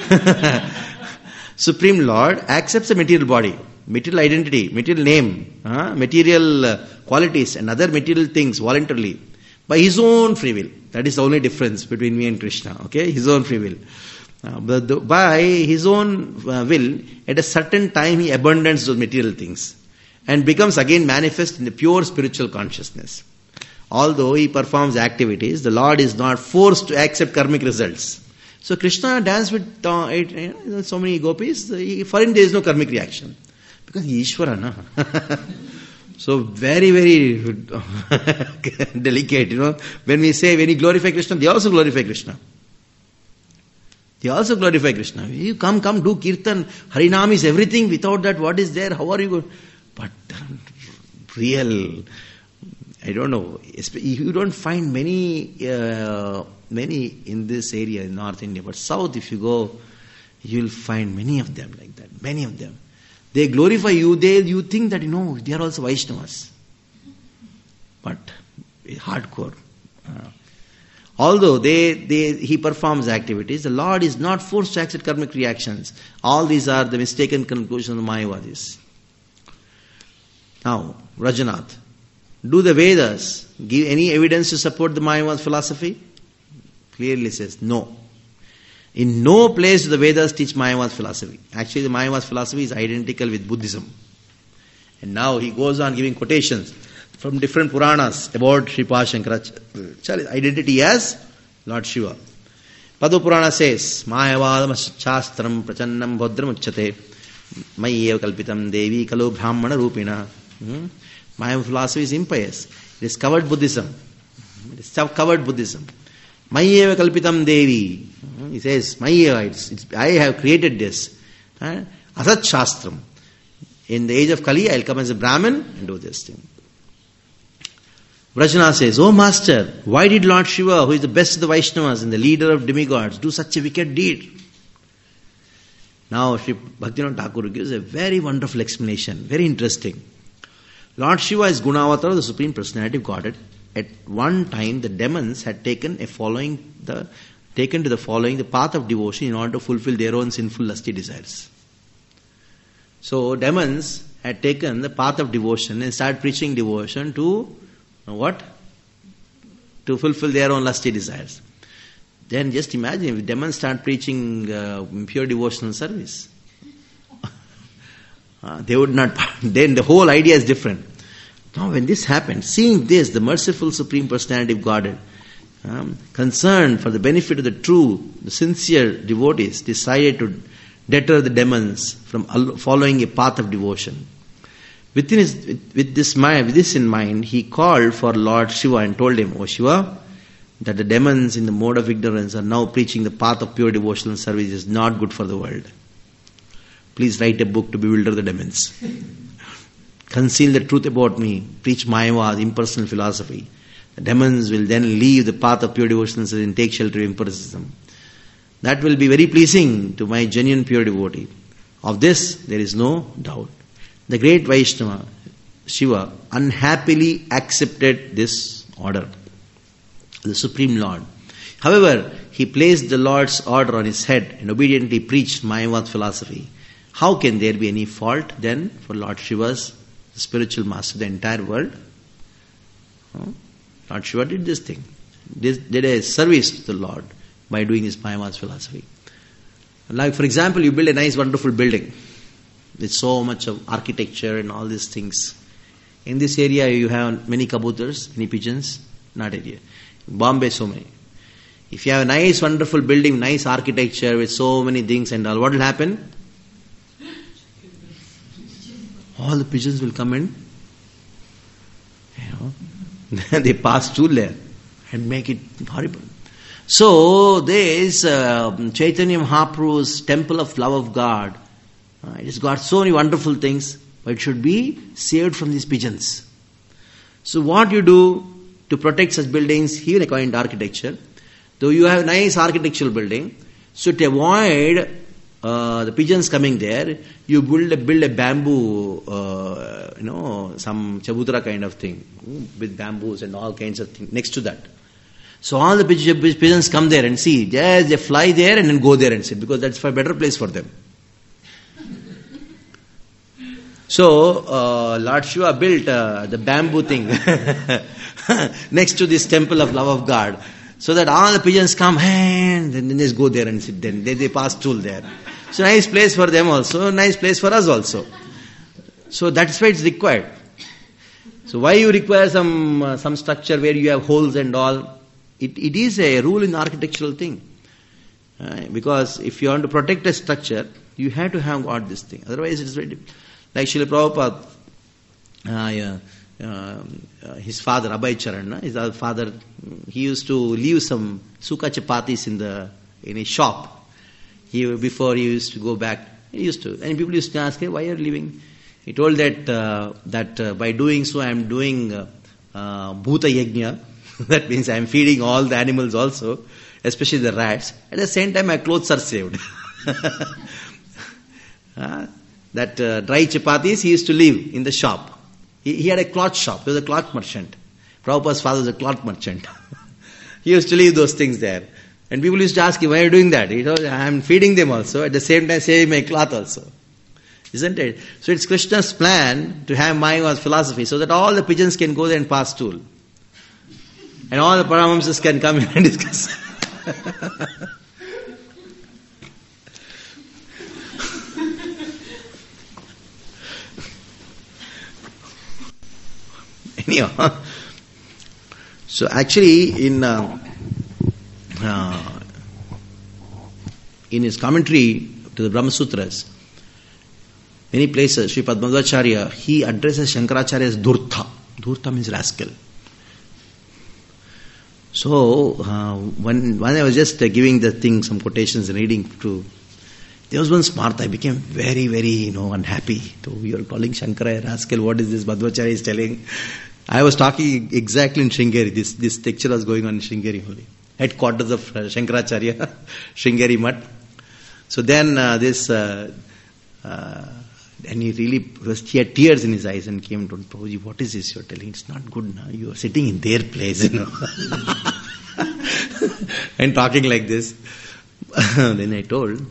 Supreme Lord accepts a material body, material identity, material name, uh, material uh, qualities and other material things voluntarily by his own free will. That is the only difference between me and Krishna, okay? His own free will. Uh, but the, by his own uh, will, at a certain time he abandons those material things and becomes again manifest in the pure spiritual consciousness. Although he performs activities, the Lord is not forced to accept karmic results. So Krishna danced with uh, eight, you know, so many gopis, he, for him there is no karmic reaction. Because he is Ishvara, na? So very, very delicate, you know. When we say, when we glorify Krishna, they also glorify Krishna. They also glorify Krishna. You come, come, do kirtan. Harinam is everything. Without that, what is there? How are you going? But real, I don't know. You don't find many, uh, many in this area in North India. But South, if you go, you'll find many of them like that. Many of them. They glorify you. They, you think that, you know, they are also Vaishnavas. But hardcore. Uh, Although they, they, he performs activities, the Lord is not forced to accept karmic reactions. All these are the mistaken conclusions of the Mayavadis. Now, Rajanath, do the Vedas give any evidence to support the Mayavad philosophy? Clearly says no. In no place do the Vedas teach Mayavad philosophy. Actually, the Mayavad philosophy is identical with Buddhism. And now he goes on giving quotations from different Puranas about Sripad Shankaracharya. Identity as Lord Shiva. Padma Purana says, Mayavadam shastram prachannam bhodram uchyate Mayyev kalpitam devi kalu brahmana rupina. Hmm? Mayavad philosophy is impious. It is covered Buddhism. It is covered Buddhism. Mayyev kalpitam devi. He says, my it's, it's, I have created this. Uh, Asat Shastram. In the age of Kali, I'll come as a Brahmin and do this thing. Vrajana says, oh Master, why did Lord Shiva, who is the best of the Vaishnavas and the leader of demigods, do such a wicked deed? Now, Sri Bhaktivinoda Thakur gives a very wonderful explanation, very interesting. Lord Shiva is Gunavatar, the Supreme Personality of Godhead. At one time, the demons had taken a following, the taken to the following the path of devotion in order to fulfill their own sinful lusty desires. So, demons had taken the path of devotion and started preaching devotion to what? To fulfill their own lusty desires. Then just imagine if demons start preaching uh, pure devotional service. uh, they would not, then the whole idea is different. Now when this happened, seeing this, the merciful Supreme Personality of Godhead, um, concerned for the benefit of the true, the sincere devotees, decided to deter the demons from following a path of devotion. Within his, with, with, this mind, with this in mind, he called for Lord Shiva and told him, O Shiva, that the demons in the mode of ignorance are now preaching the path of pure devotional service is not good for the world. Please write a book to bewilder the demons. Conceal the truth about me. Preach Mayavad, impersonal philosophy. The demons will then leave the path of pure devotional service and take shelter of empiricism. That will be very pleasing to my genuine pure devotee. Of this, there is no doubt. The great Vaishnava, Shiva, unhappily accepted this order. The Supreme Lord. However, he placed the Lord's order on his head and obediently preached Mayavad philosophy. How can there be any fault then for Lord Shiva's the spiritual master of the entire world? Huh? Lord Shiva did this thing. Did, did a service to the Lord by doing his Mayavad philosophy. Like for example, you build a nice wonderful building with so much of architecture and all these things. In this area you have many kabutars, many pigeons, not area. Bombay, so many. If you have a nice, wonderful building, nice architecture with so many things and all, what will happen? All the pigeons will come in. You know, they pass through there and make it horrible. So there is uh, Chaitanya Mahaprabhu's temple of love of God. Uh, it has got so many wonderful things, but it should be saved from these pigeons. So what you do to protect such buildings, even according to architecture, though you have a nice architectural building, so to avoid uh, the pigeons coming there, you build a, build a bamboo, uh, you know, some chabutra kind of thing, with bamboos and all kinds of things next to that. So all the pigeons come there and see, yes, they fly there and then go there and sit, because that's a better place for them. So, uh, Lord Shiva built uh, the bamboo thing next to this temple of love of God, so that all the pigeons come and then they just go there and sit. Then they, they pass through there. So nice place for them also, nice place for us also. So that's why it's required. So why you require some uh, some structure where you have holes and all? It it is a rule in architectural thing. Uh, because if you want to protect a structure, you have to have got this thing. Otherwise, it is very difficult. Like Srila Prabhupada, uh, uh, uh, his father, Abhay Charan, uh, his other father, he used to leave some sukha chapatis in the in his shop. He before he used to go back, he used to, and people used to ask, "Hey, why are you leaving?" He told that uh, that uh, by doing so, I am doing uh, uh, bhuta yajna. That means I am feeding all the animals also, especially the rats. At the same time, my clothes are saved. uh, That uh, dry chapatis he used to leave in the shop. He, he had a cloth shop. He was a cloth merchant. Prabhupada's father was a cloth merchant. He used to leave those things there. And people used to ask him, why are you doing that? He told, I am feeding them also, at the same time saving my cloth also. Isn't it? So it's Krishna's plan to have Mayavad philosophy so that all the pigeons can go there and pass stool. And all the Paramahamsas can come in and discuss. Anyhow, so actually in uh, uh, in his commentary to the Brahma Sutras, many places, Sri Padmadvacharya, he addresses Shankaracharya as Dhurta. Dhurta means rascal. So, uh, when, when I was just uh, giving the thing, some quotations and reading to, there was one Smartha. I became very, very, you know, unhappy. So, you are calling Shankara a rascal. What is this Madhvacharya is telling? I was talking exactly in Sringeri. This, this lecture was going on in Sringeri only. Headquarters of uh, Shankaracharya, Sringeri Math. So then uh, this, uh, uh, and he really, he had tears in his eyes and came to Prabhuji, what is this you're telling? It's not good now. You are sitting in their place, you know. And talking like this. Then I told,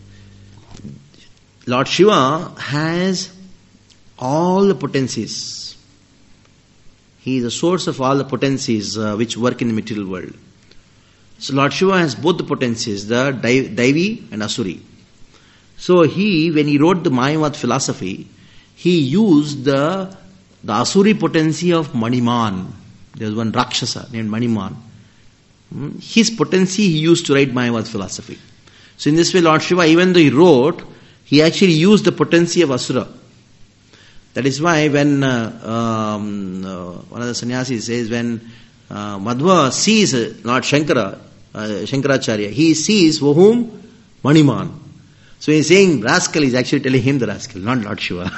Lord Shiva has all the potencies. He is the source of all the potencies uh, which work in the material world. So Lord Shiva has both the potencies, the Daivi and Asuri. So he, when he wrote the Mayavad philosophy, he used the, the Asuri potency of Maniman. There was one Rakshasa named Maniman. His potency he used to write Mayavad philosophy. So in this way Lord Shiva, even though he wrote, he actually used the potency of Asura. That is why when uh, um, uh, one of the sannyasis says, when uh, Madhva sees uh, Lord Shankara, uh, Shankaracharya, he sees whom? Maniman. So he's saying rascal, he's actually telling him the rascal, not Lord Shiva.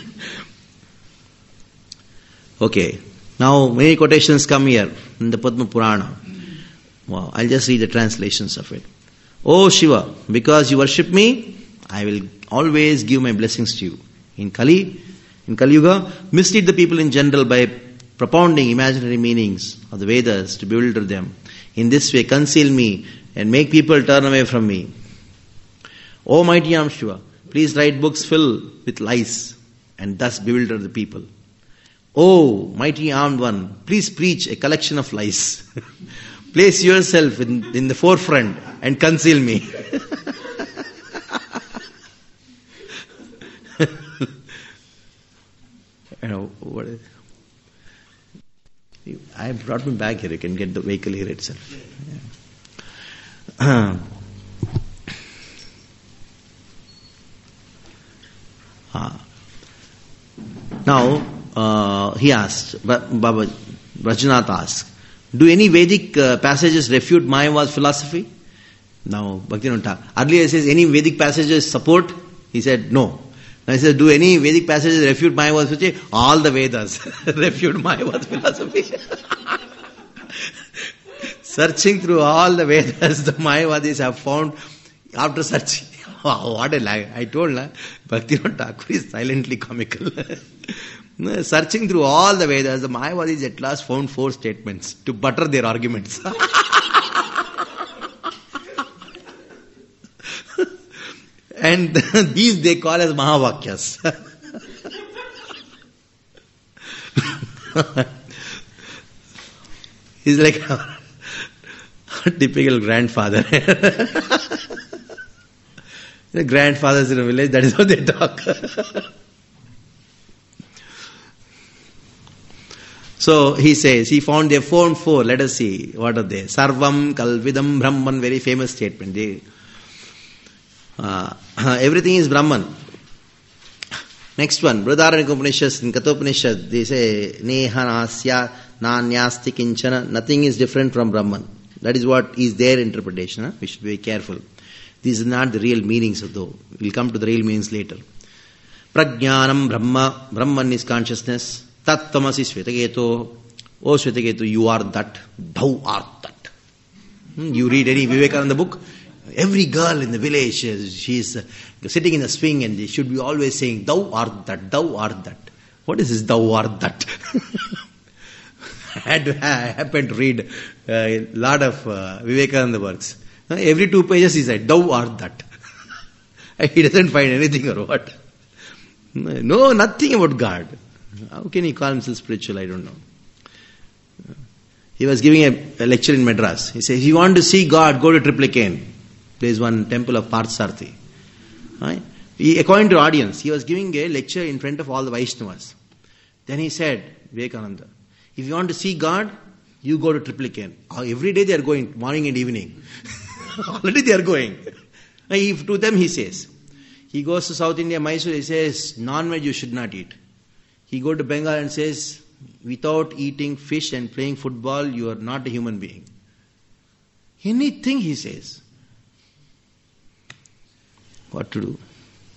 Okay. Now many quotations come here in the Padma Purana. Wow, I'll just read the translations of it. Oh Shiva, because you worship me, I will always give my blessings to you. In Kali, in Kali Yuga, mislead the people in general by propounding imaginary meanings of the Vedas to bewilder them. In this way, conceal me and make people turn away from me. O mighty arm Shiva, please write books filled with lies and thus bewilder the people. O mighty armed one, please preach a collection of lies. Place yourself in, in the forefront and conceal me. You know, what is, I brought my bag here. You can get the vehicle here itself. Yeah. Ah. Now, uh, he asked, Baba Rajanath asked, do any Vedic uh, passages refute Mayavad philosophy? Now, Bhaktivinoda Thakur. Earlier he says, any Vedic passages support? He said, no. Now he said, do any Vedic passages refute Mayavad philosophy? All the Vedas refute Mayavad philosophy. Searching through all the Vedas, the Mayavadis have found, after searching, wow, what a lie. I told her, Bhaktivinoda Thakur is silently comical. Searching through all the Vedas, the Mayavadis at last found four statements to butter their arguments. And these they call as Mahavakyas. He's like a, a typical grandfather. The grandfathers in a village, that is how they talk. So he says, he found they found four. Let us see, what are they? Sarvam Kalvidam Brahman, very famous statement. They, uh, everything is Brahman. Next one, Brihadaranyaka Upanishad, in Kathopanishad, they say, Neha Nasya Nanyasti Kinchana, nothing is different from Brahman. That is what is their interpretation. Huh? We should be very careful. These are not the real meanings of though. We'll come to the real meanings later. Prajnanam Brahma, Brahman is consciousness. Tat Tamasi Svetaketo, oh Svetaketo, you are that, thou art that. Hmm? You read any Vivekananda book, every girl in the village, she is uh, sitting in a swing and they should be always saying, thou art that, thou art that. What is this thou art that? I, had to, I happened to read a lot of uh, Vivekananda works. Uh, every two pages he said, thou art that. He doesn't find anything or what. No, nothing about God. How can he call himself spiritual? I don't know. He was giving a, a lecture in Madras. He says, if you want to see God, go to Triplicane. There is one temple of Parthasarathi. Right? He, according to audience, he was giving a lecture in front of all the Vaishnavas. Then he said, Vivekananda, if you want to see God, you go to Triplicane. Every day they are going, morning and evening. Already they are going. If to them he says, he goes to South India, Mysore, he says, non-veg you should not eat. He goes to Bengal and says, without eating fish and playing football, you are not a human being. Anything he says. What to do?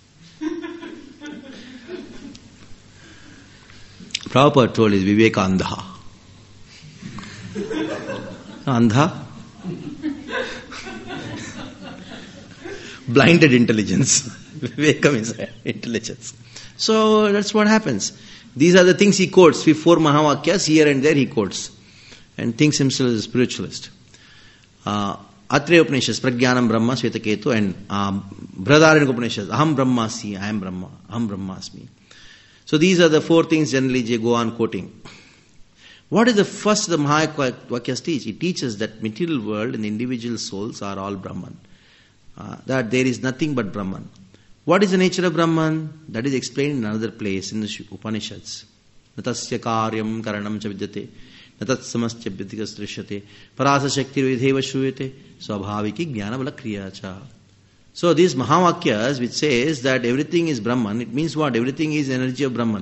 Prabhupada told his Viveka Andha. Andha? Blinded intelligence. Viveka means intelligence. So that's what happens. These are the things he quotes. Three, four Mahavakyas, here and there he quotes. And thinks himself as a spiritualist. Uh, Atreya Upanishads, Prajnanam Brahma, Svetaketu, and uh, Brihadaranyaka Upanishads, Aham Brahmasmi, I am Brahma, Aham Brahmasmi. So these are the four things generally they go on quoting. What is the first the Mahavakyas teach? It teaches that material world and the individual souls are all Brahman. Uh, that there is nothing but Brahman. What is the nature of Brahman? That is explained in another place in the Upanishads. Natasya karyam karanam cha vidyate, natat samasya vidhikas drishyate, parasa shakti vidheva shruyate, swabhaviki jnana bala kriya cha. So these Mahavakyas which says that everything is Brahman, it means what? Everything is energy of Brahman.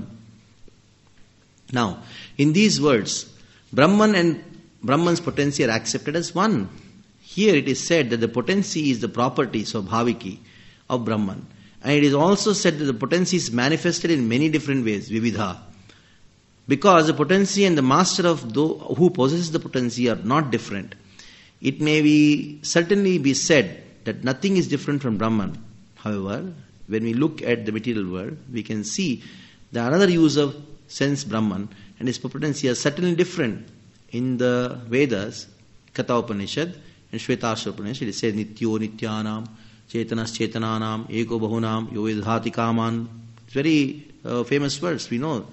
Now, in these words, Brahman and Brahman's potency are accepted as one. Here it is said that the potency is the property, swabhaviki, of Brahman. And it is also said that the potency is manifested in many different ways, vividha. Because the potency and the master of those who possesses the potency are not different. It may be certainly be said that nothing is different from Brahman. However, when we look at the material world, we can see the another use of sense Brahman and his potency are certainly different. In the Vedas, Katha Upanishad and Shvetaswara Upanishad, it says Nityo Nityanam, Chetanas Chetananam, Eko Bahunam, Yo Vidhati Kaman. It's very uh, famous words, we know.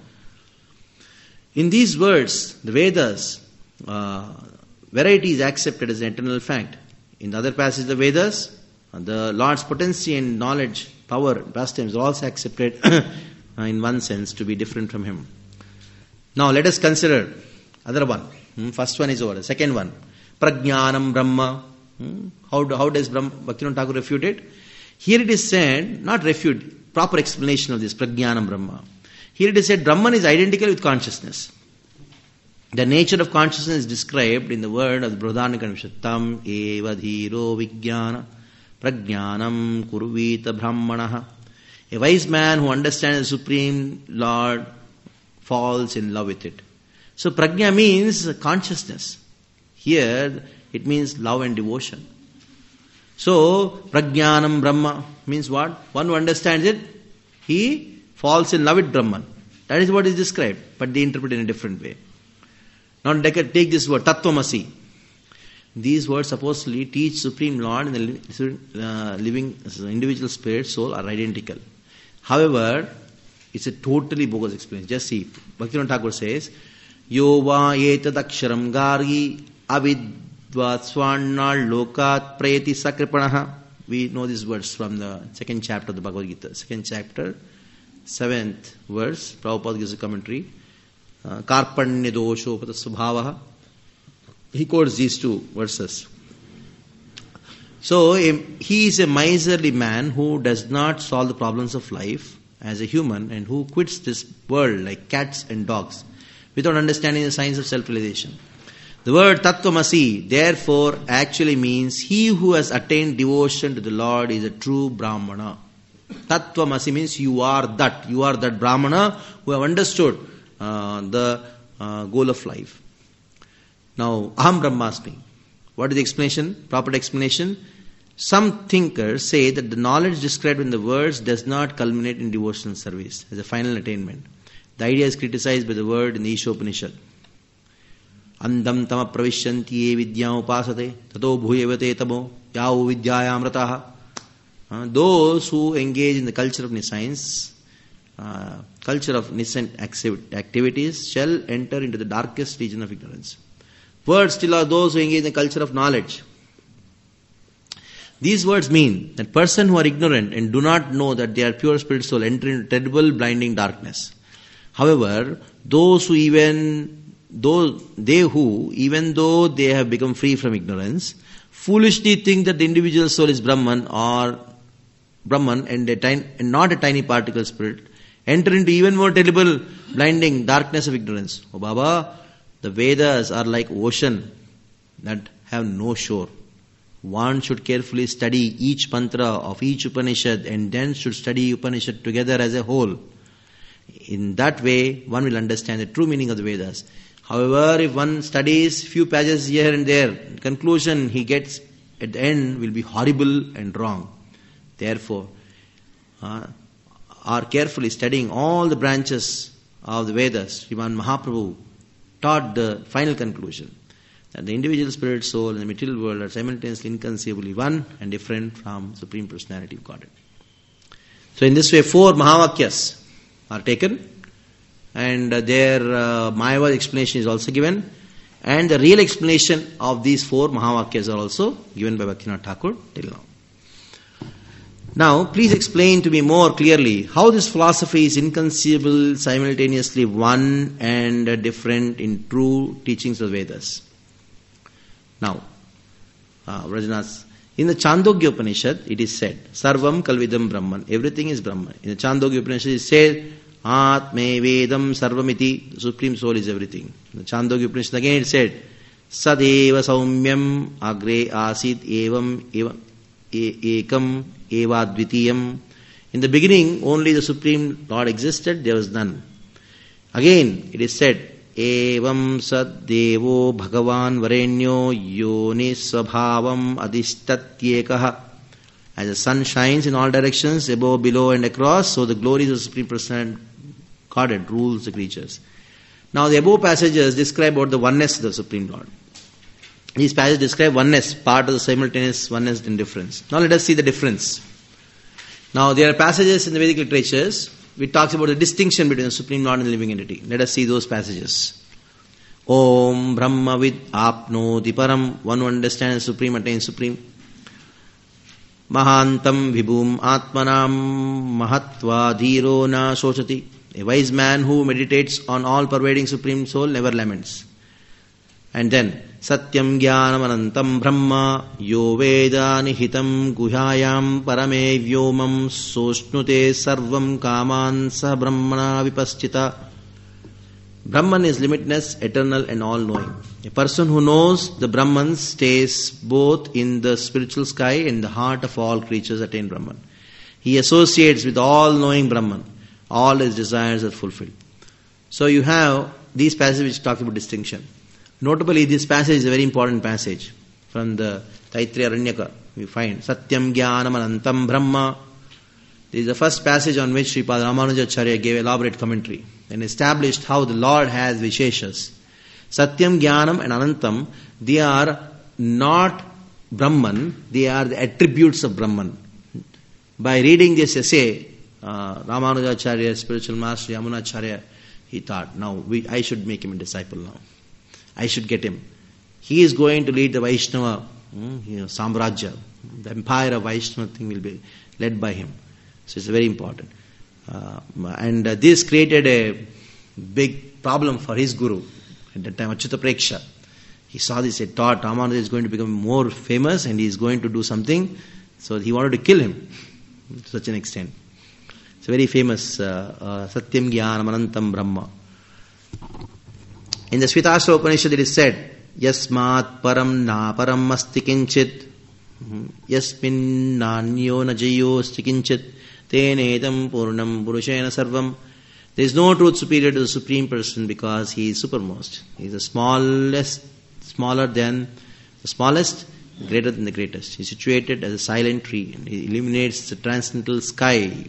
In these words, the Vedas, uh, variety is accepted as an eternal fact. In the other passages of the Vedas, the Lord's potency and knowledge, power, pastimes are also accepted in one sense to be different from Him. Now let us consider other one. Hmm? First one is over. Second one, Prajnanam Brahma. Hmm? How, do, how does Brahma, Bhaktivinoda Thakur refute it? Here it is said, not refute, proper explanation of this, Prajnanam Brahma. Here it is said, Brahman is identical with consciousness. The nature of consciousness is described in the word of the Brihadaranyaka Upanishad. Tam eva dhiro vijnana prajnanam kurvita brahmanaha. A wise man who understands the Supreme Lord falls in love with it. So prajna means consciousness. Here it means love and devotion. So prajnanam Brahma means what? One who understands it, he falls in love with Brahman. That is what is described, but they interpret in a different way. Now take this word, Tattvamasi. These words supposedly teach Supreme Lord and the uh, living individual spirit soul are identical. However, it's a totally bogus explanation. Just see, Bhaktivinoda Thakur says, Yo va etad aksharam gargi avidvat swarnal lokat prayati sakripanaha. We know these words from the second chapter of the Bhagavad Gita. Second chapter, seventh verse, Prabhupada gives a commentary. Karpanya dosho patasvabhavaha. He quotes these two verses. So, a, he is a miserly man who does not solve the problems of life as a human and who quits this world like cats and dogs without understanding the science of self-realization. The word Tattvamasi, therefore, actually means he who has attained devotion to the Lord is a true Brahmana. Tattvamasi means you are that. You are that Brahmana who have understood uh, the uh, goal of life. Now, Aham Brahmasmi. What is the explanation? Proper explanation. Some thinkers say that the knowledge described in the words does not culminate in devotional service as a final attainment. The idea is criticized by the word in the Ishopanishad. Andam tama pravishyanti ye vidyam upasate tato bhuyevate tamo yau vidyayam rataha. Uh, those who engage in the culture of science, uh, culture of nascent activities, shall enter into the darkest region of ignorance. Words still are those who engage in the culture of knowledge. These words mean that persons who are ignorant and do not know that they are pure spirit soul enter into terrible blinding darkness. However, those who even though they who, even though they have become free from ignorance, foolishly think that the individual soul is Brahman or Brahman and, a tiny, and not a tiny particle spirit, enter into even more terrible blinding darkness of ignorance. Oh Baba, the Vedas are like ocean that have no shore. one should carefully study each mantra of each Upanishad and then should study Upanishad together as a whole. In that way, one will understand the true meaning of the Vedas. However, if one studies few pages here and there, conclusion he gets at the end will be horrible and wrong. Therefore, uh, are carefully studying all the branches of the Vedas. Sriman Mahaprabhu taught the final conclusion that the individual spirit, soul, and the material world are simultaneously inconceivably one and different from Supreme Personality of Godhead. So in this way, four Mahavakyas are taken, and uh, their uh, Mayavad explanation is also given, and the real explanation of these four Mahavakyas are also given by Bhaktivinoda Thakur till now. Now, please explain to me more clearly how this philosophy is inconceivable, simultaneously one and uh, different in true teachings of Vedas. Now, uh, Rajanath, in the Chandogya Upanishad, it is said, Sarvam Kalvidam Brahman, everything is Brahman. In the Chandogya Upanishad, it is said, Atme Vedam Sarvamiti, the Supreme Soul is everything. In the Chandogya Upanishad, again it said, Sadeva Saumyam Agre Asid Evam Evam Ekam Evadvitiyam. In the beginning, only the Supreme Lord existed, there was none. Again, it is said, Evam Sad Devo Bhagavan Varenyo Yoni Svabhavam Adishtatyekaha. As the sun shines in all directions, above, below, and across, so the glories of the Supreme Personality Godhead rules the creatures. Now, the above passages describe about the oneness of the Supreme Lord. These passages describe oneness, part of the simultaneous oneness and difference. Now let us see the difference. Now there are passages in the Vedic literatures which talks about the distinction between the Supreme Lord and the living entity. Let us see those passages. Om Brahma vid apnoti param. One who understands Supreme attains Supreme. Mahantam vibhum atmanam mahatva dhiro na sochati. A wise man who meditates on all-pervading Supreme Soul never laments. And then, Satyam Jnanam Anantam Brahma Yo Veda Nihitam Guhyayam Parame Vyomam Soshnute Sarvam Kaman Sa Brahmana Vipaschita. Brahman is limitless, eternal and all-knowing. A person who knows the Brahman stays both in the spiritual sky and the heart of all creatures attain Brahman. He associates with all-knowing Brahman. All his desires are fulfilled. So you have these passages which talk about distinction. Notably, this passage is a very important passage from the Taittiriya Aranyaka. We find Satyam Jnanam Anantam Brahma. This is the first passage on which Sripad Ramanujacharya gave elaborate commentary and established how the Lord has Visheshas. Satyam, Jnanam and Anantam, they are not Brahman, they are the attributes of Brahman. By reading this essay, uh, Ramanujacharya, spiritual master Yamunacharya, he thought, now we, I should make him a disciple now. I should get him. He is going to lead the Vaishnava, you know, Samrajya. The empire of Vaishnava thing will be led by him. So it's very important. Uh, and uh, this created a big problem for his guru. At that time, Achyuta Preksha. He saw this, he thought Ramanuja is going to become more famous and he is going to do something. So he wanted to kill him to such an extent. It's a very famous uh, uh, Satyam Jnanam Anantam Brahma. In the Shvetashvara Upanishad it is said, Yasmat param na param asti kinchit, Yasmin nanyo najayo asti kinchit, Tenetam purnam purushena sarvam. There is no truth superior to the Supreme Person because He is supermost. He is the smallest, smaller than the smallest, greater than the greatest. He is situated as a silent tree and He illuminates the transcendental sky.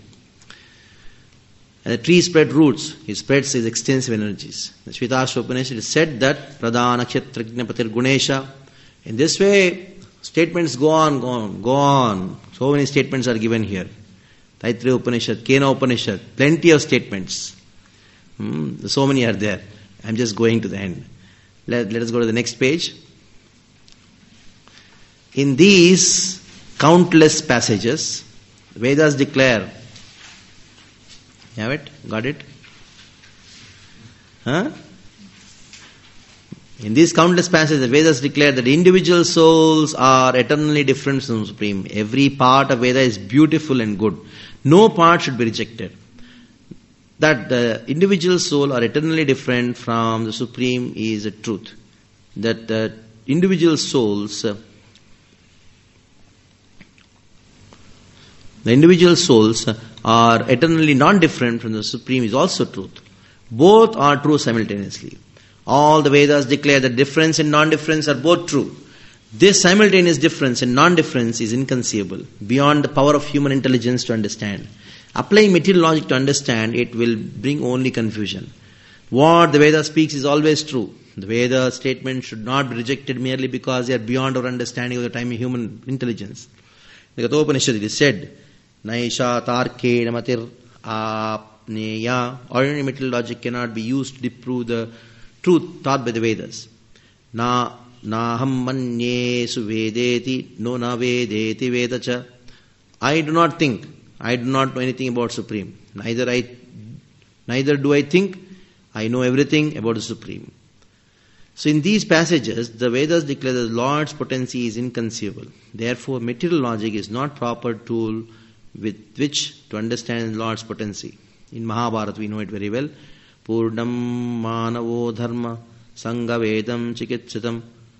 And the tree spread roots. He spreads His extensive energies. The Shvetashvara Upanishad is said that Pradha Nakshatrajna Patir Gunesha. In this way, statements go on, go on, go on. So many statements are given here. Taittiriya Upanishad, Kena Upanishad, plenty of statements. Hmm, so many are there. I'm just going to the end. Let, let us go to the next page. In these countless passages, Vedas declare. You have it? Got it? Huh? In these countless passages, the Vedas declare that individual souls are eternally different from the Supreme. Every part of Veda is beautiful and good. No part should be rejected. That the individual soul are eternally different from the Supreme is a truth. That the individual souls the individual souls are eternally non-different from the Supreme is also truth. Both are true simultaneously. All the Vedas declare that difference and non-difference are both true. This simultaneous difference and non-difference is inconceivable, beyond the power of human intelligence to understand. Applying material logic to understand it will bring only confusion. What the Veda speaks is always true. The Veda statement should not be rejected merely because they are beyond our understanding of the time of human intelligence. The Kathopanishad it is said, Naisha tarke namatir apneya. Ordinary material logic cannot be used to disprove the truth taught by the Vedas. Na naham manye suvedeti no na vedeti vedacha. I do not think, I do not know anything about Supreme. Neither I, neither do I think I know everything about the Supreme. So in these passages, the Vedas declare that the Lord's potency is inconceivable. Therefore, material logic is not proper tool with which to understand the Lord's potency. In Mahabharata, we know it very well. Purnam manavo dharma sangha vedam chikitsatam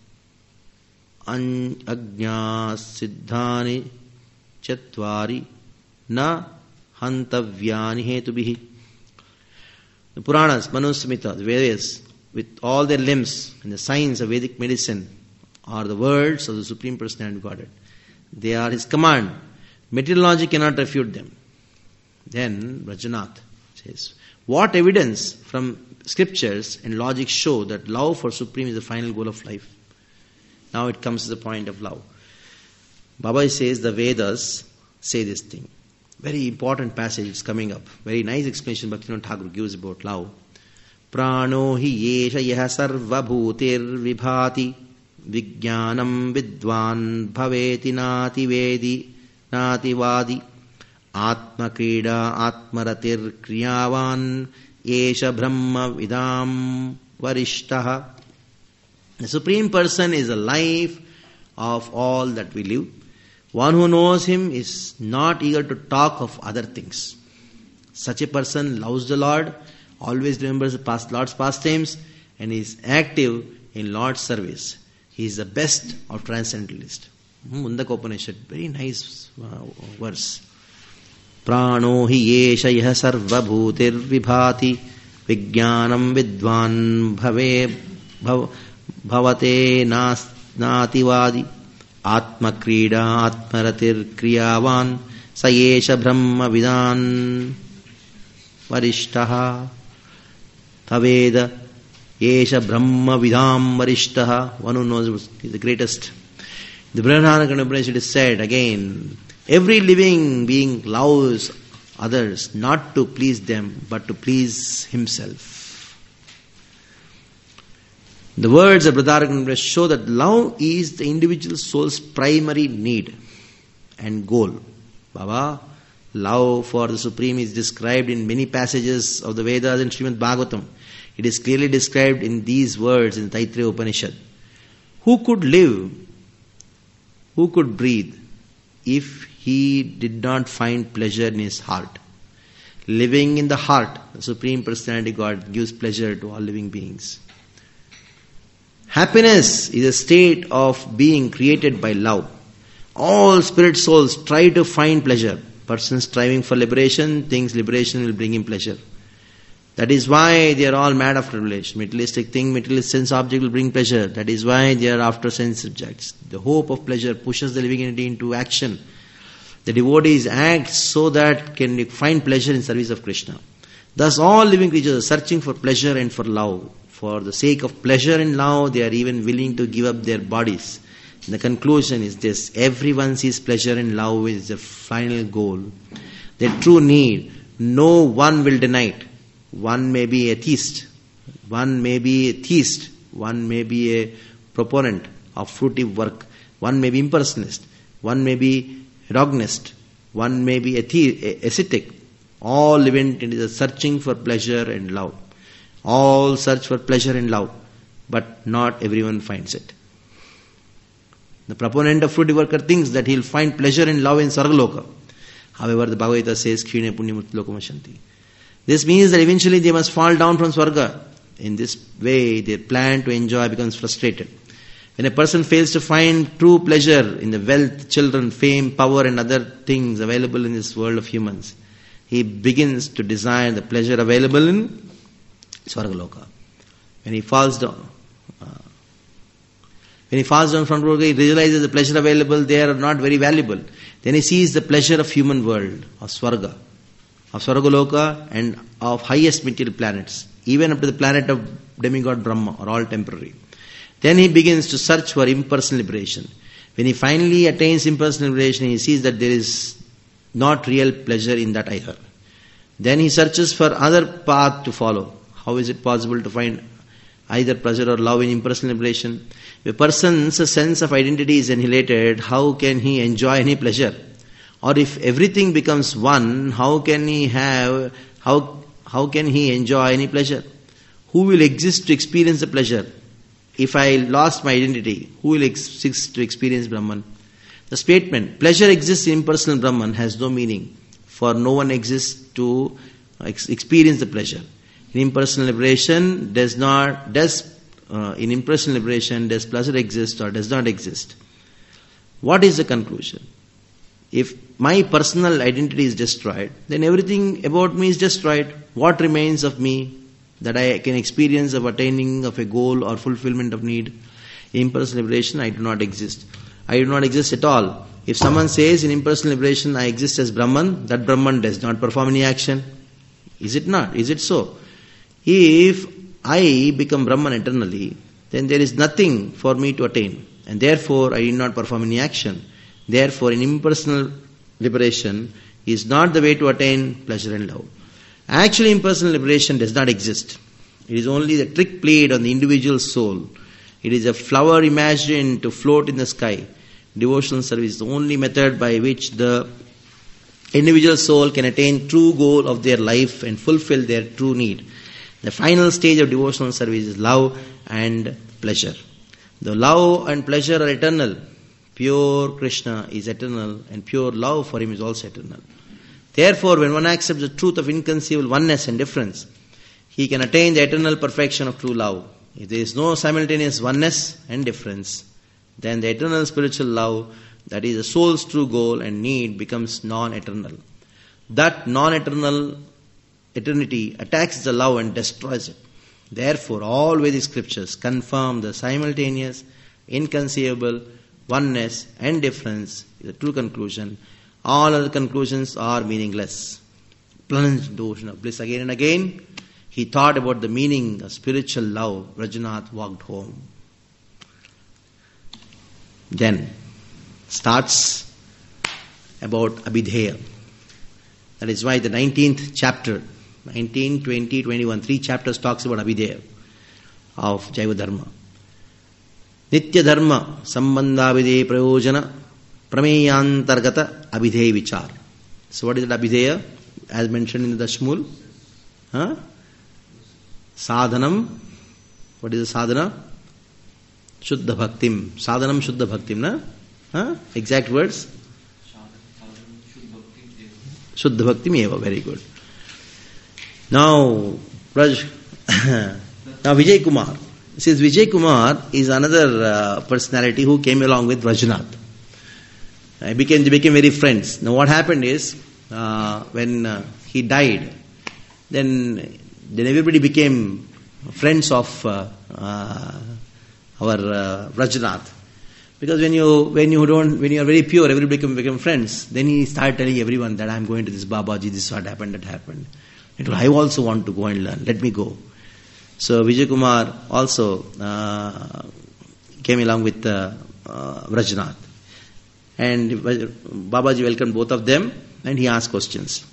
ajñā siddhani chatvari na hantavyani hetubihi. The Puranas, Manusmriti, the Vedas, with all their limbs and the science of Vedic medicine are the words of the Supreme Personality of Godhead. They are His command. Material logic cannot refute them. Then Rajanath says, what evidence from scriptures and logic show that love for Supreme is the final goal of life? Now it comes to the point of love. Baba says the Vedas say this thing. Very important passage is coming up. Very nice explanation Bhaktivinoda Thakur gives about love. Prano hi yesha yaha sarva bhutir vibhati vijnanam vidvan bhaveti nati vedi nati vadi atma krida atmaratir kriyavan yesha brahma vidam varishtaha. The Supreme Person is the life of all that we live. One who knows Him is not eager to talk of other things. Such a person loves the Lord, always remembers the past Lord's pastimes, and is active in Lord's service. He is the best of transcendentalists. Mundaka Upanishad, very nice uh, verse. Prano hi yesha yah sarva bhutir vibhati vijnanam vidvan bhave bhav, bhavate nas nativadi atma krida atmaratir kriyavan sayesha brahma vidan varishtaha taveda yesha brahma vidam varishtaha. One who knows the greatest. The Brihadaranyaka Upanishad is said again, every living being loves others not to please them but to please himself. The words of Brihadaranyaka show that love is the individual soul's primary need and goal. Baba, love for the Supreme is described in many passages of the Vedas and Srimad Bhagavatam. It is clearly described in these words in Taittiriya Upanishad. Who could live, who could breathe if he did not find pleasure in his heart? Living in the heart, the Supreme Personality God gives pleasure to all living beings. Happiness is a state of being created by love. All spirit souls try to find pleasure. Person striving for liberation thinks liberation will bring him pleasure. That is why they are all mad after revelation. Materialistic thing, materialistic sense object will bring pleasure. That is why they are after sense objects. The hope of pleasure pushes the living entity into action. The devotees act so that can find pleasure in service of Krishna. Thus all living creatures are searching for pleasure and for love. For the sake of pleasure and love, they are even willing to give up their bodies. And the conclusion is this: everyone sees pleasure and love is the final goal. Their true need, no one will deny it. One may be a theist, one may be a theist, one may be a proponent of fruitive work, one may be impersonalist, one may be hedonist, one may be athe- ascetic. All living entities are searching for pleasure and love. All search for pleasure and love, but not everyone finds it. The proponent of fruitive worker thinks that he will find pleasure and love in Sargaloka. However, the Bhagavad Gita says, Kshine punyamurti lokamashanti. This means that eventually they must fall down from Swarga. In this way, their plan to enjoy becomes frustrated. When a person fails to find true pleasure in the wealth, children, fame, power and other things available in this world of humans, he begins to desire the pleasure available in Svargaloka. When he falls down, uh, when he falls down from Svargaloka, he realizes the pleasure available there are not very valuable. Then he sees the pleasure of human world, of Svarga, of Svargaloka and of highest material planets, even up to the planet of demigod Brahma, are all temporary. Then he begins to search for impersonal liberation. When he finally attains impersonal liberation, he sees that there is not real pleasure in that either. Then he searches for other path to follow. How is it possible to find either pleasure or love in impersonal liberation? If a person's sense of identity is annihilated, how can he enjoy any pleasure? Or if everything becomes one, how can he have, how, how can he enjoy any pleasure? Who will exist to experience the pleasure? If I lost my identity, who will exist to experience Brahman? The statement, pleasure exists in impersonal Brahman, has no meaning, for no one exists to ex- experience the pleasure. In impersonal liberation, does not, does, uh, in impersonal liberation, does pleasure exist or does not exist? What is the conclusion? If my personal identity is destroyed, then everything about me is destroyed. What remains of me that I can experience of attaining of a goal or fulfillment of need? In impersonal liberation, I do not exist. I do not exist at all. If someone says in impersonal liberation I exist as Brahman, that Brahman does not perform any action. Is it not? Is it so? If I become Brahman eternally, then there is nothing for me to attain, and therefore I need not perform any action. Therefore, in impersonal liberation is not the way to attain pleasure and love. Actually, impersonal liberation does not exist. It is only the trick played on the individual soul. It is a flower imagined to float in the sky. Devotional service is the only method by which the individual soul can attain true goal of their life and fulfill their true need. The final stage of devotional service is love and pleasure. The love and pleasure are eternal. Pure Krishna is eternal, and pure love for him is also eternal. Therefore, when one accepts the truth of inconceivable oneness and difference, he can attain the eternal perfection of true love. If there is no simultaneous oneness and difference, then the eternal spiritual love, that is the soul's true goal and need, becomes non-eternal. That non-eternal eternity attacks the love and destroys it. Therefore, all Vedic scriptures confirm the simultaneous, inconceivable oneness and difference is the true conclusion. All other conclusions are meaningless. Plunged into the ocean of bliss again and again, he thought about the meaning of spiritual love. Rajanath walked home. Then starts about Abhidheya. That is why the nineteenth chapter, nineteen, twenty, twenty-one, three chapters talks about Abhidheya of Jaiva Dharma. Nitya Dharma Sambandhavidhe Prayojana Prameyantargata Abhidheya Vichar. So what is that Abhidheya? As mentioned in the Dashmul. Huh? Sadhanam. What is the sadhana? Shuddha Bhaktim. Sadhanam Shuddha Bhaktim, na? Huh? Exact words? Shuddha Bhaktim eva. Very good. Now, Raj, now Vijay Kumar. Says Vijay Kumar is another uh, personality who came along with Rajanath. I became, they became very friends. Now what happened is, uh, when uh, he died, then then everybody became friends of uh, uh, our uh, Rajanath. Because when you when you don't when you are very pure, everybody become become friends. Then he started telling everyone that I am going to this Babaji, this is what happened, that happened. It, I also want to go and learn. Let me go. So Vijay Kumar also uh, came along with uh, uh, Rajanath. And Babaji welcomed both of them and he asked questions.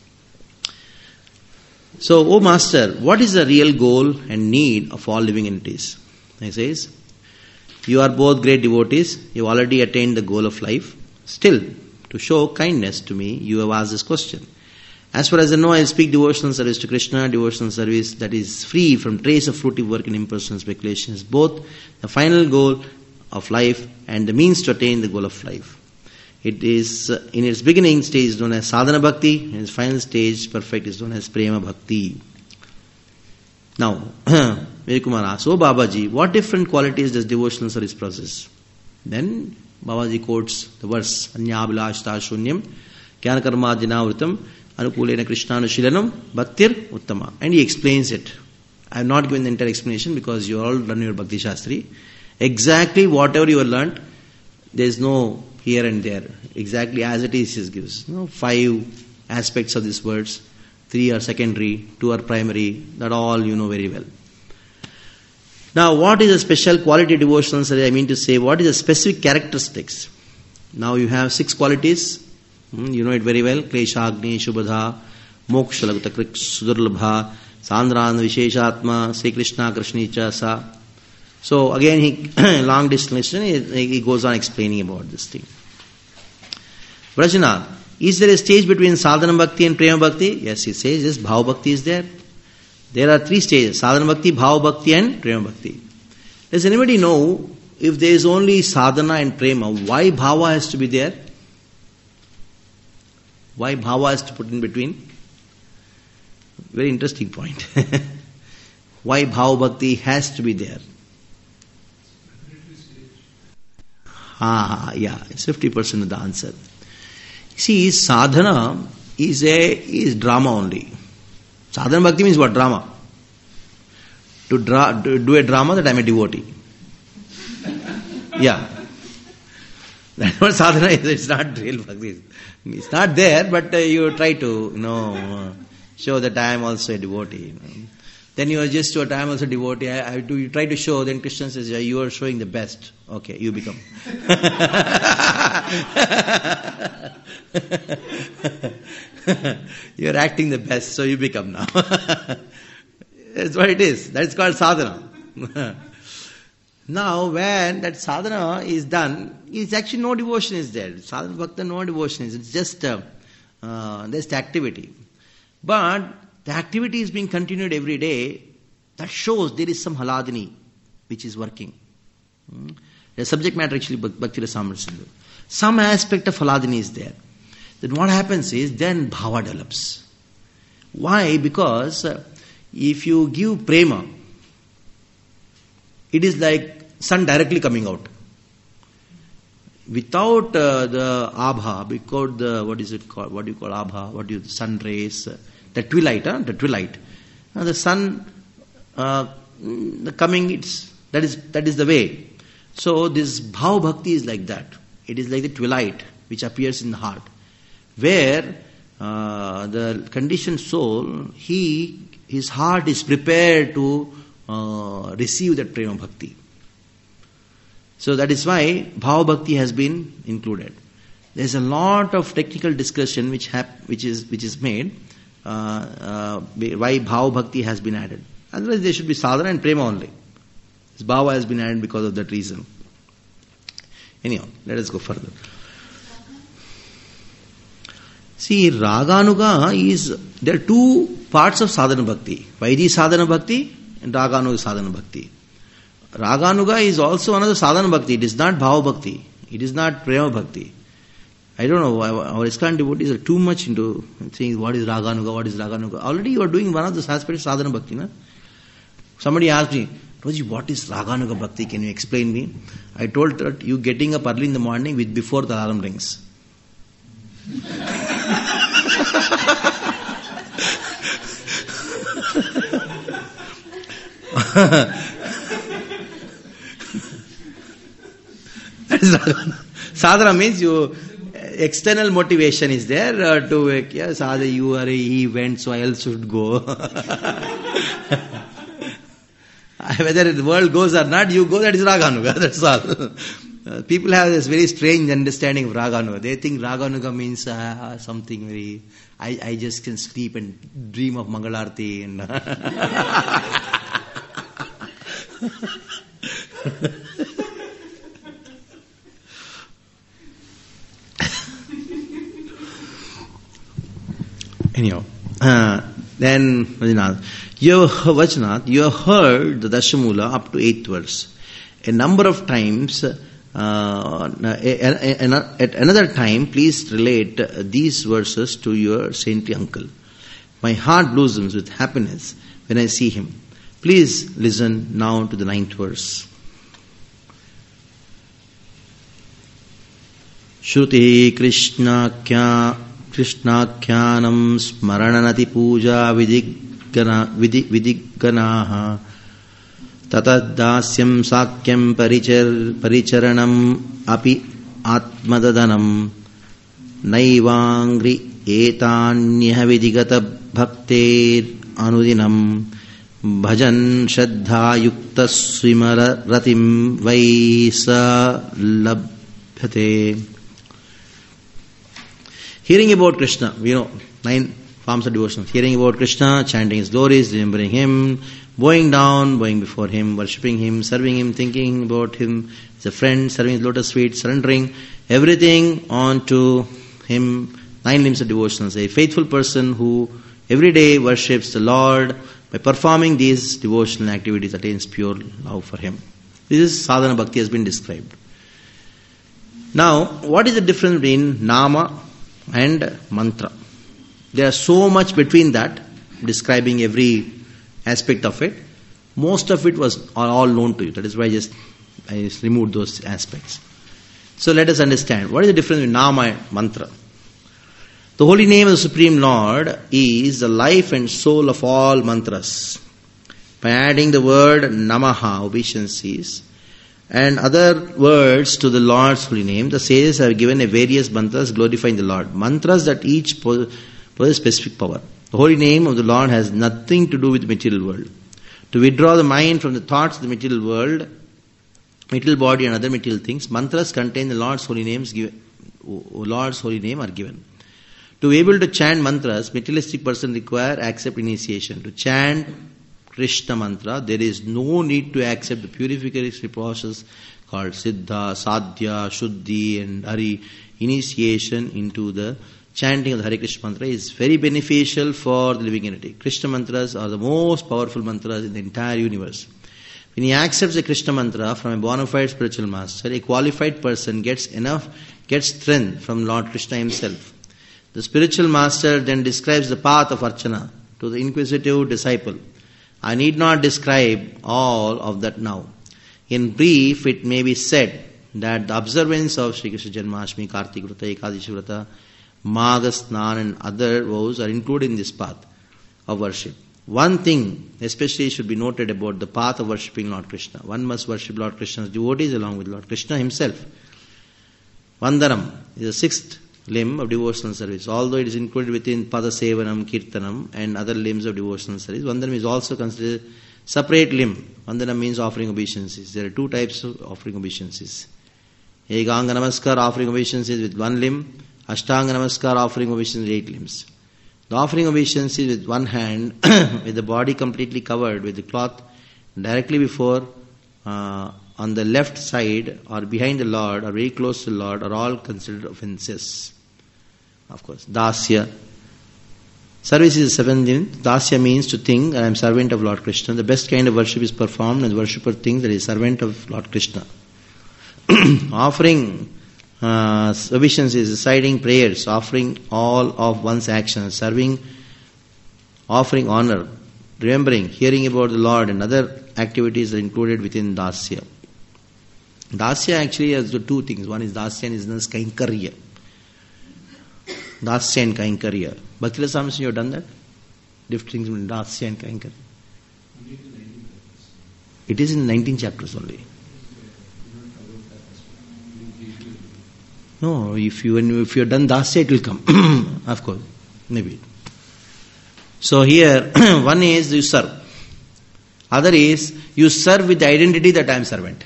So, O Master, what is the real goal and need of all living entities? He says, you are both great devotees, you have already attained the goal of life. Still, to show kindness to me, you have asked this question. As far as I know, I speak devotional service to Krishna, devotional service that is free from trace of fruitive work and impersonal speculations, both the final goal of life and the means to attain the goal of life. It is, uh, in its beginning stage, is known as sadhana bhakti, and its final stage, perfect, is known as prema bhakti. Now, Vivek so Babaji, what different qualities does devotional service possess? Then Babaji quotes the verse, Anyabhilashta shunyam, Jnana karma jinavritam, anukulena krishnanushilanam, bhaktir uttama. And he explains it. I have not given the entire explanation because you all done your Bhakti Shastri. Exactly whatever you have learnt, there is no here and there. Exactly as it is, he gives. You know, five aspects of these words. Three are secondary, two are primary. That all you know very well. Now, what is a special quality devotional service? I mean to say, what is the specific characteristics? Now you have six qualities. Hmm, you know it very well. Klesha, Agni, Shubhadha, Moksha, Lagata, Krik, Sudurlabha, Sandran, Visheshatma, Sri Krishna, Krishnicha, Sa. So again, he long distance, he, he goes on explaining about this thing. Vrajanath, is there a stage between sadhana bhakti and prema bhakti? Yes, he says, yes, bhava bhakti is there. There are three stages, sadhana bhakti, bhava bhakti and prema bhakti. Does anybody know if there is only sadhana and prema, why bhava has to be there? Why bhava has to put in between? Very interesting point. Why bhava bhakti has to be there? Ah, yeah, it's fifty percent of the answer. See, sadhana is a is drama only. Sadhana bhakti means what? Drama. To, dra- to do a drama that I am a devotee. Yeah. That's what sadhana is. It's not real bhakti. It's not there, but uh, you try to, you know, uh, show that I am also a devotee. You know. Then you are just what I am also a devotee. I, I do. You try to show. Then Krishna says, yeah, you are showing the best. Okay, you become. You are acting the best, so you become now. That's what it is. That's called sadhana. Now, when that sadhana is done, it's actually no devotion is there. Sadhana bhakta, no devotion is. It's just uh, uh, just activity. But the activity is being continued every day. That shows there is some haladini which is working. Hmm? The subject matter actually Bhakti Rasamrita Sindhu. Some aspect of haladini is there. Then what happens is then bhava develops. Why? Because uh, if you give prema, it is like sun directly coming out. Without uh, the abha, because the, what is it called? What do you call abha? What do you, sun rays? Uh, the twilight, huh? The twilight. Now the sun uh, the coming, it's, that is that is the way. So this bhava bhakti is like that. It is like the twilight which appears in the heart. Where uh, the conditioned soul, he his heart is prepared to uh, receive that prema bhakti. So that is why bhava bhakti has been included. There is a lot of technical discussion which hap- which is which is made uh, uh, why bhava bhakti has been added. Otherwise, there should be sadhana and prema only. This bhava has been added because of that reason. Anyhow, let us go further. See, Raganuga is, there are two parts of sadhana bhakti. Vaidhi sadhana bhakti and Raganuga sadhana bhakti. Raganuga is also another sadhana bhakti. It is not bhava bhakti. It is not prema bhakti. I don't know, our ISKCON devotees are too much into saying what is Raganuga, what is Raganuga. Already you are doing one of the aspects of sadhana bhakti. Na? Somebody asked me, Roji, what is Raganuga bhakti? Can you explain me? I told that you getting up early in the morning with before the alarm rings. That is sadhana. Sadhana means you, external motivation is there uh, to, uh, yeah, sadhana, you are a, he went, so I also should go. Whether the world goes or not, you go, that is Raganuga, that's all. Uh, people have this very strange understanding of Raganuga. They think Raganuga means uh, something very, I, I just can sleep and dream of Mangalarti. And anyhow, uh, then Vajnath, you have, Vajnath, you have heard the Dashamula up to eighth verse. A number of times, uh, at another time, please relate these verses to your saintly uncle. My heart blossoms with happiness when I see him. Please listen now to the ninth verse. Shruti Krishnakya Krishnakyanam Smarananati Puja Vidigana Vidiganaha Tatadasyam Sakyam Parichar Paricharanam Api Atmadadanam Naivangri Etanyah Vidigata Bhakter Anudinam Bhajan Shraddha Yukta Swimara Ratim Vaisa Labhyate. Hearing about Krishna, we know, nine forms of devotion. Hearing about Krishna, chanting His glories, remembering Him, bowing down, bowing before Him, worshipping Him, serving Him, thinking about Him as a friend, serving His lotus feet, surrendering everything onto Him. Nine limbs of devotion. A faithful person who every day worships the Lord by performing these devotional activities attains pure love for Him. This is sadhana bhakti has been described. Now, what is the difference between nama and mantra? There is so much between that, describing every aspect of it. Most of it was all known to you. That is why I just, I just removed those aspects. So let us understand. What is the difference between nama and mantra? The holy name of the Supreme Lord is the life and soul of all mantras. By adding the word namaha, obeisances, and other words to the Lord's holy name, the sages have given a various mantras glorifying the Lord. Mantras that each possess specific power. The holy name of the Lord has nothing to do with the material world. To withdraw the mind from the thoughts of the material world, material body and other material things, mantras contain the Lord's holy names given, Lord's holy name are given. To be able to chant mantras, materialistic person require accept initiation. To chant Krishna mantra, there is no need to accept the purification process called Siddha, Sadhya, Shuddhi and Hari. Initiation into the chanting of the Hare Krishna mantra is very beneficial for the living entity. Krishna mantras are the most powerful mantras in the entire universe. When he accepts the Krishna mantra from a bona fide spiritual master, a qualified person gets enough, gets strength from Lord Krishna himself. The spiritual master then describes the path of Archana to the inquisitive disciple. I need not describe all of that now. In brief, it may be said that the observance of Sri Krishna Janmashtami, Kartik Vrata, Ekadashi Vrata, Magha Snan and other vows are included in this path of worship. One thing especially should be noted about the path of worshipping Lord Krishna. One must worship Lord Krishna's devotees along with Lord Krishna himself. Vandanam is the sixth limb of devotional service. Although it is included within Padasevanam, Kirtanam and other limbs of devotional service, Vandanam is also considered separate limb. Vandanam means offering obeisances. There are two types of offering obeisances. Eganga Namaskar offering obeisances with one limb, Ashtanga Namaskar offering obeisances with eight limbs. The offering obeisances with one hand, with the body completely covered with the cloth, directly before, uh, on the left side or behind the Lord or very close to the Lord are all considered offenses. Of course, Dasya. Service is the seventh limb. Dasya means to think, I am servant of Lord Krishna. The best kind of worship is performed and the worshipper thinks that he is servant of Lord Krishna. Offering uh, obeisances, reciting prayers, offering all of one's actions, serving, offering honor, remembering, hearing about the Lord and other activities are included within Dasya. Dasya actually has the two things. One is Dasya and is known as Kainkarya. Dasya and Kainkarya. Bhakti Rasamrita, you have done that? Different things between Dasya and Kainkarya. It is in nineteen chapters only. No, if you if you have done Dasya, it will come. Of course, maybe. So here, one is you serve. Other is you serve with the identity that I am servant.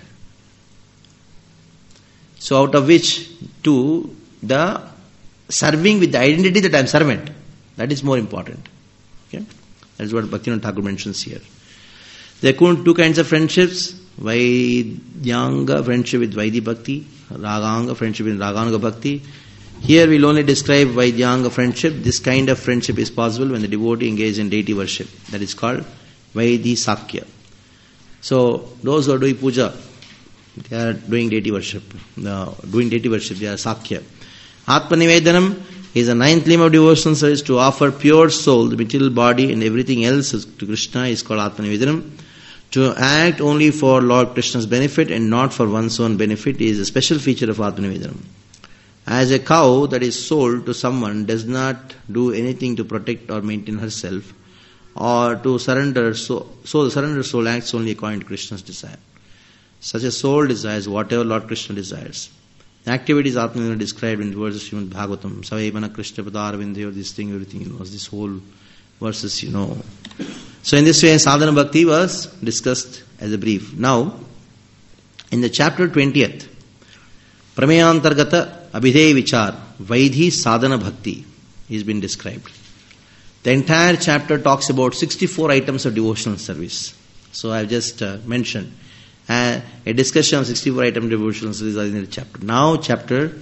So out of which two, the serving with the identity that I am servant, that is more important. Okay, that is what Bhaktivinoda Thakur mentions here. There are two kinds of friendships: Vaidyanga friendship with Vaidhi Bhakti, Raganga friendship with Raganga Bhakti. Here we will only describe Vaidyanga friendship. This kind of friendship is possible when the devotee engages in deity worship. That is called Vaidhi Sakya. So those who are doing puja, they are doing deity worship. Uh, doing deity worship, they are Sakya. Atma Nivedanam is the ninth limb of devotional service to offer pure soul, the material body and everything else to Krishna is called Atma Nivedanam. To act only for Lord Krishna's benefit and not for one's own benefit is a special feature of Atmanivedanam. As a cow that is sold to someone does not do anything to protect or maintain herself, or to surrender, so, so the surrendered soul acts only according to Krishna's desire. Such a soul desires whatever Lord Krishna desires. The activities Atmanivedanam described in the verses of Srimad Bhagavatam, Savevana Krishna Padarvindeyo, this thing, everything, you know, this whole verses, you know. So in this way, sadhana bhakti was discussed as a brief. Now, in the chapter twentieth, Prameyantargata Abhideya Vichar, Vaidhi Sadhana Bhakti has been described. The entire chapter talks about sixty-four items of devotional service. So I have just uh, mentioned uh, a discussion of sixty-four items of devotional service in the chapter. Now, chapter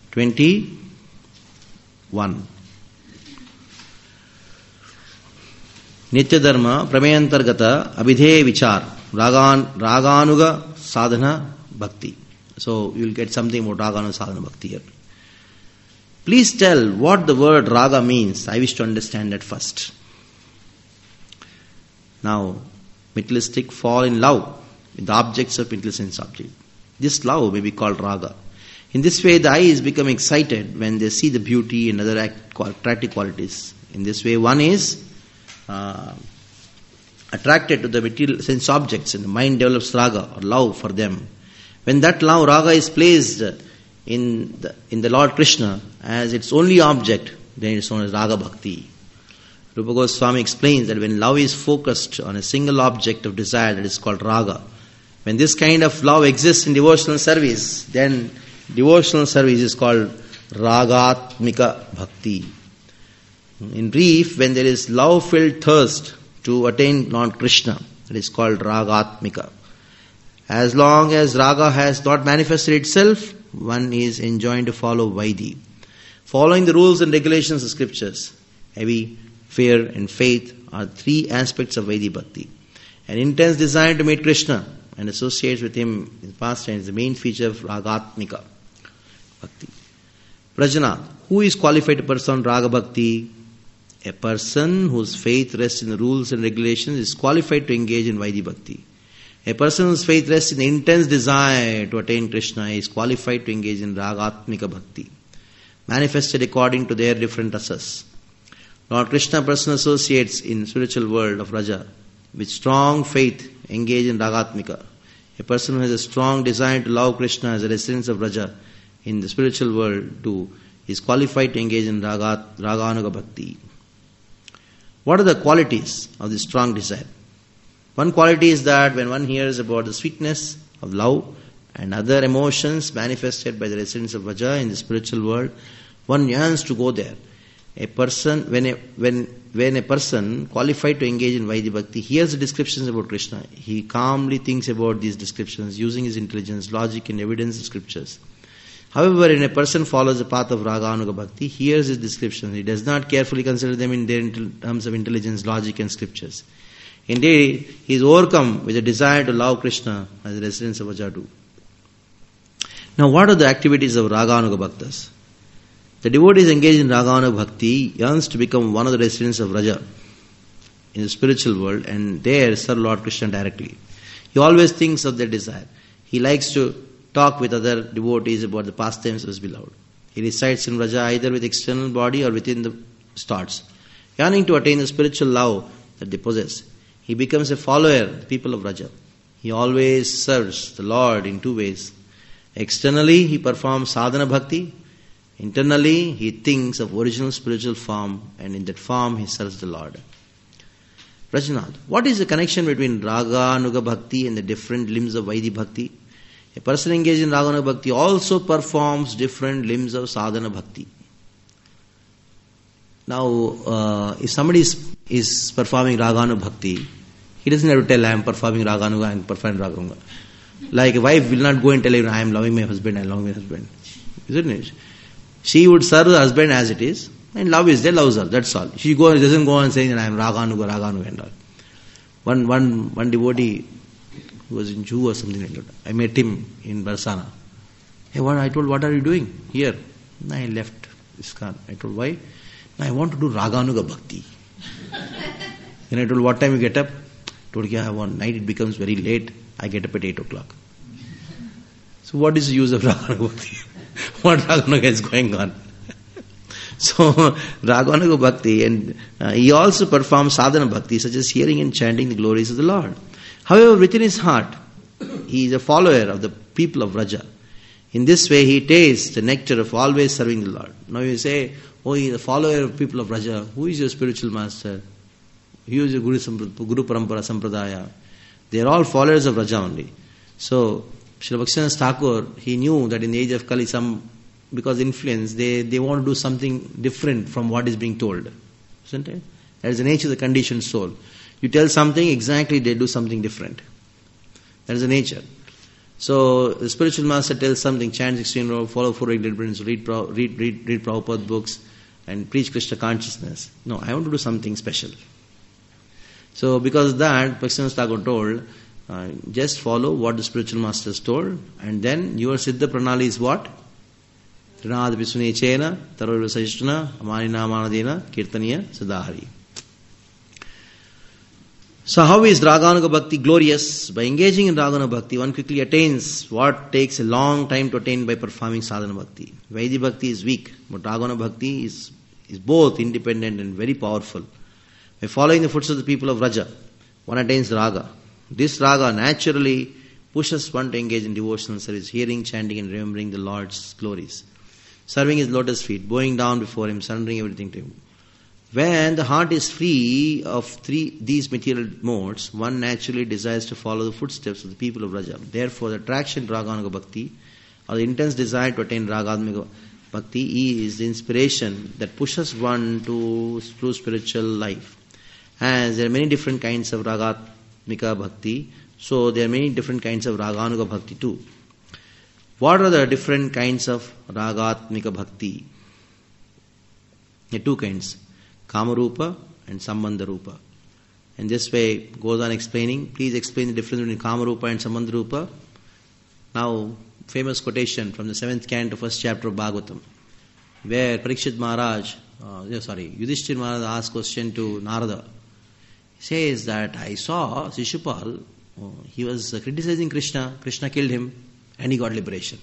twenty-one. Nitya Dharma, Prameyantargata, Abhideya Vichar, Ragan, Raganuga Sadhana Bhakti. So you will get something about Raganuga Sadhana Bhakti here. Please tell what the word Raga means. I wish to understand that first. Now, materialistic fall in love with the objects of material sense object. This love may be called Raga. In this way, the eyes become excited when they see the beauty and other attractive qualities. In this way, one is Uh, attracted to the material sense objects and the mind develops raga or love for them. When that love, raga, is placed in the, in the Lord Krishna as its only object, then it's known as raga bhakti. Rupa Goswami explains that when love is focused on a single object of desire, that is called raga. When this kind of love exists in devotional service, then devotional service is called ragatmika bhakti. In brief, when there is love-filled thirst to attain Lord Krishna, that is called ragatmika. As long as raga has not manifested itself, one is enjoined to follow Vaidhi. Following the rules and regulations of scriptures, heavy, fear and faith are three aspects of Vaidhi bhakti. An intense desire to meet Krishna and associate with him in past tense is the main feature of ragatmika bhakti. Prajana, who is qualified to perform raga bhakti? A person whose faith rests in the rules and regulations is qualified to engage in Vaidhi bhakti. A person whose faith rests in the intense desire to attain Krishna is qualified to engage in ragatmika bhakti, manifested according to their different rasas. Lord Krishna person associates in spiritual world of Raja with strong faith engage in ragatmika. A person who has a strong desire to love Krishna as a residence of Raja in the spiritual world too is qualified to engage in ragat, raganuga bhakti. What are the qualities of this strong desire? One quality is that when one hears about the sweetness of love and other emotions manifested by the residents of Raja in the spiritual world, one yearns to go there. A person, when a, when, when a person qualified to engage in Vaidhi Bhakti hears the descriptions about Krishna, he calmly thinks about these descriptions using his intelligence, logic and evidence of scriptures. However, when a person follows the path of Raganuga Bhakti, hears his descriptions, he does not carefully consider them in their terms of intelligence, logic and scriptures. Indeed, he is overcome with a desire to love Krishna as the residents of Vajadu. Now, what are the activities of Raganuga Bhaktas? The devotees engaged in Raganuga Bhakti yearns to become one of the residents of Raja in the spiritual world and there serve Lord Krishna directly. He always thinks of their desire. He likes to talk with other devotees about the pastimes of his beloved. He resides in Raja either with external body or within the stars, yearning to attain the spiritual love that they possess. He becomes a follower of the people of Raja. He always serves the Lord in two ways. Externally, he performs sadhana bhakti. Internally, he thinks of original spiritual form and in that form he serves the Lord. Rajanath, what is the connection between Raganuga Bhakti and the different limbs of Vaidhi Bhakti? A person engaged in Raganuga Bhakti also performs different limbs of Sadhana Bhakti. Now, uh, if somebody is, is performing Raganuga Bhakti, he doesn't have to tell, I am performing Raganuga and performing Raganuga. Like a wife will not go and tell him, I am loving my husband, I am loving my husband. Isn't it? She would serve the husband as it is, and love is there, loves her, that's all. She go, doesn't go on saying that I am Raganuga, Raganuga and all. One, one, one devotee who was in Jew or something like that, I met him in Barsana. Hey, what, I told, what are you doing here? No, I left ISKCON. I told, why? No, I want to do Raganuga Bhakti. Then I told, what time you get up? Told I one night it becomes very late, I get up at eight o'clock. So what is the use of Raganuga Bhakti? What Raganuga is going on? So Raganuga Bhakti, and uh, he also performs sadhana bhakti, such as hearing and chanting the glories of the Lord. However, within his heart, he is a follower of the people of Vraja. In this way, he tastes the nectar of always serving the Lord. Now you say, oh, he is a follower of people of Vraja. Who is your spiritual master? Who is your Guru, Guru Parampara Sampradaya? They are all followers of Vraja only. So, Srila Bhaktivinoda Thakur, he knew that in the age of Kali, some, because influence, they, they want to do something different from what is being told. Isn't it? That is the nature of the conditioned soul. You tell something, exactly they do something different. That is the nature. So, the spiritual master tells something, chant sixteen row, follow four regulated principles, read, read, read, read Prabhupada books, and preach Krishna consciousness. No, I want to do something special. So, because of that, Bhaktivinoda Thakur told, uh, just follow what the spiritual master has told, and then your Siddha Pranali is what? Trinad Visune Chena, Tarur Sajishna, Amanina Manadena, Kirtaniya, Sadahari. So how is Raganuga Bhakti glorious? By engaging in Raganuga Bhakti, one quickly attains what takes a long time to attain by performing Sadhana Bhakti. Vaidhi Bhakti is weak, but Raganuga Bhakti is, is both independent and very powerful. By following the footsteps of the people of Vraja, one attains Raga. This Raga naturally pushes one to engage in devotional service, hearing, chanting and remembering the Lord's glories. Serving his lotus feet, bowing down before him, surrendering everything to him. When the heart is free of three these material modes, one naturally desires to follow the footsteps of the people of Vraja. Therefore, the attraction to Raganuga Bhakti, or the intense desire to attain Raganuga Bhakti, is the inspiration that pushes one to true spiritual life. As there are many different kinds of Ragatmika Bhakti, so there are many different kinds of Raganuga Bhakti too. What are the different kinds of Ragatmika Bhakti? There are two kinds. Kamarupa and Sambandharupa. And this way goes on explaining. Please explain the difference between Kamarupa and Sambandharupa. Now, famous quotation from the seventh canto, first chapter of Bhagavatam, where Parikshit Maharaj, uh, sorry, Yudhishthira Maharaj asked question to Narada. He says that I saw Shishupal, uh, he was uh, criticizing Krishna, Krishna killed him, and he got liberation.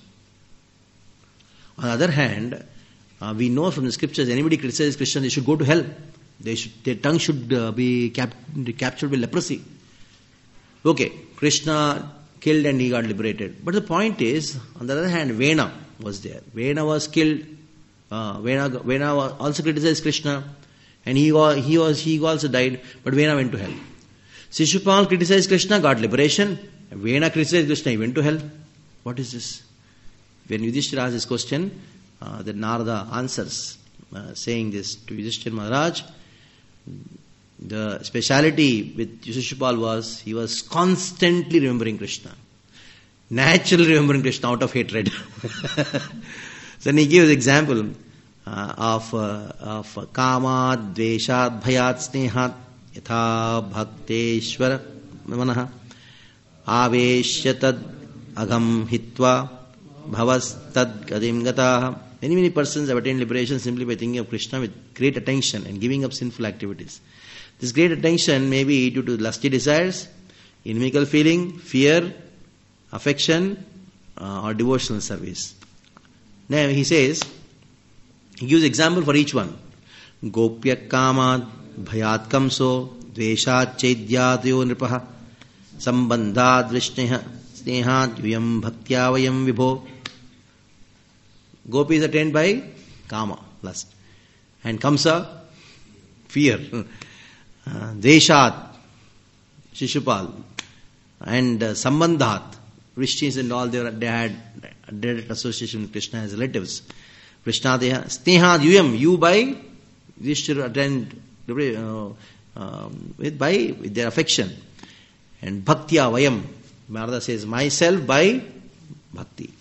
On the other hand, Uh, we know from the scriptures, anybody criticizes Krishna, they should go to hell. They should, their tongue should uh, be cap- captured with leprosy. Okay, Krishna killed and he got liberated. But the point is, on the other hand, Vena was there. Vena was killed. Uh, Vena, Vena also criticized Krishna, and he was, he was he also died. But Vena went to hell. Shishupal criticized Krishna, got liberation. Vena criticized Krishna, he went to hell. What is this? When Yudhishthira asked this question, Uh, that Narada answers, uh, saying this to Yudhishthira Maharaj. The speciality with Shishupal was, he was constantly remembering Krishna. Naturally remembering Krishna out of hatred. So then he gives example uh, of, uh, of Kamad, Dveshat, Bhayat, Snehat, Yatha, Bhakteshwara, Manaha, Aveshyatad, Agam, Hitva, Bhavastad, Gadim, Gataha. Many, many persons have attained liberation simply by thinking of Krishna with great attention and giving up sinful activities. This great attention may be due to lusty desires, inimical feeling, fear, affection, uh, or devotional service. Now he says, he gives example for each one. Gopya kamad, bhayat kamso, dveshat chedyatyo nripaha, sambandhat vrishneha, snehat yuyam bhaktya vayam vibho. Gopi is attained by kama, lust. And kamsa, fear. Uh, Deshat, Shishupal. And uh, Sambandhat, Vrishnis and all, they, were, they had direct association with Krishna as relatives. Vrishnadeha, Snehat Yuyam, you by, this should attend uh, um, with, by with their affection. And Bhaktya Vayam, Narada says, myself by Bhakti.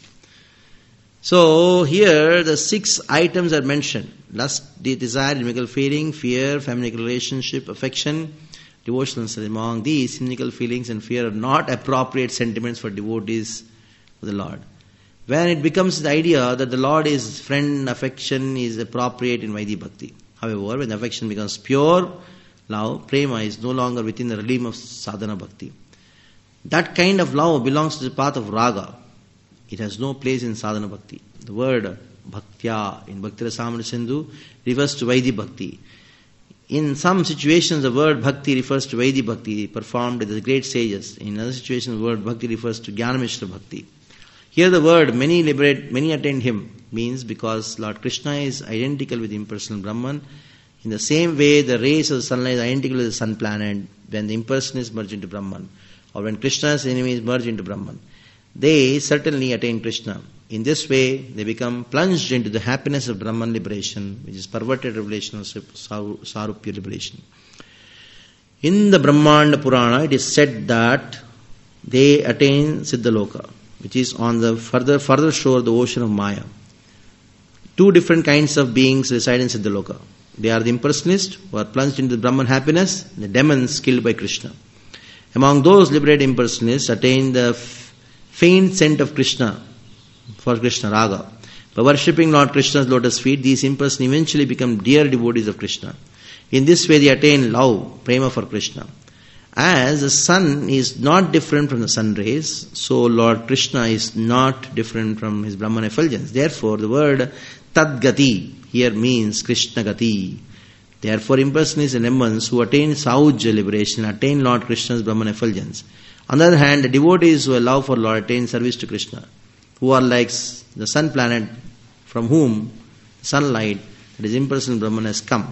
So here the six items are mentioned. Lust, desire, inimical feeling, fear, family relationship, affection, devotional. Among these, inimical feelings and fear are not appropriate sentiments for devotees of the Lord. When it becomes the idea that the Lord is friend, affection is appropriate in Vaidhi Bhakti. However, when the affection becomes pure, love, prema, is no longer within the realm of sadhana bhakti. That kind of love belongs to the path of raga. It has no place in sadhana bhakti. The word bhaktya in Bhakti Rasamrita Sindhu refers to Vaidhi bhakti. In some situations, the word bhakti refers to Vaidhi bhakti performed with the great sages. In other situations, the word bhakti refers to Jnanamishra bhakti. Here the word many liberate, many attained him means because Lord Krishna is identical with impersonal Brahman. In the same way, the rays of the sunlight are identical with the sun planet when the impersonalists merge into Brahman, or when Krishna's enemies merge into Brahman. They certainly attain Krishna. In this way, they become plunged into the happiness of Brahman liberation, which is perverted revelation of Sarupya liberation. In the Brahmanda Purana, it is said that they attain Siddhaloka, which is on the further further shore of the ocean of Maya. Two different kinds of beings reside in Siddhaloka. They are the impersonalists who are plunged into the Brahman happiness, and the demons killed by Krishna. Among those liberated impersonalists attain the f- faint scent of Krishna, for Krishna Raga. By worshipping Lord Krishna's lotus feet, these impersonalists eventually become dear devotees of Krishna. In this way they attain love, prema for Krishna. As the sun is not different from the sun rays, so Lord Krishna is not different from his Brahman effulgence. Therefore the word Tadgati here means Krishna Gati. Therefore impersonalists and demons who attain Sauja liberation attain Lord Krishna's Brahman effulgence. On the other hand, the devotees who allow for Lord attain service to Krishna, who are like the sun planet from whom sunlight, that is impersonal Brahman, has come.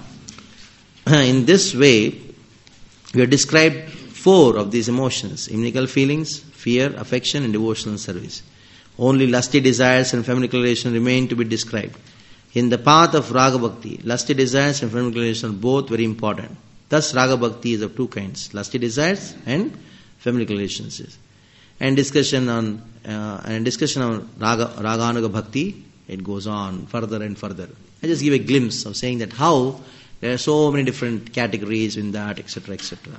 In this way, we have described four of these emotions: inimical feelings, fear, affection, and devotional service. Only lusty desires and family declaration remain to be described. In the path of Raga Bhakti, lusty desires and family declaration are both very important. Thus, Raga Bhakti is of two kinds: lusty desires and family declarations. And discussion on uh, and discussion on Raga Raganuga Bhakti, it goes on further and further. I just give a glimpse of saying that how there are so many different categories in that, et cetera, et cetera.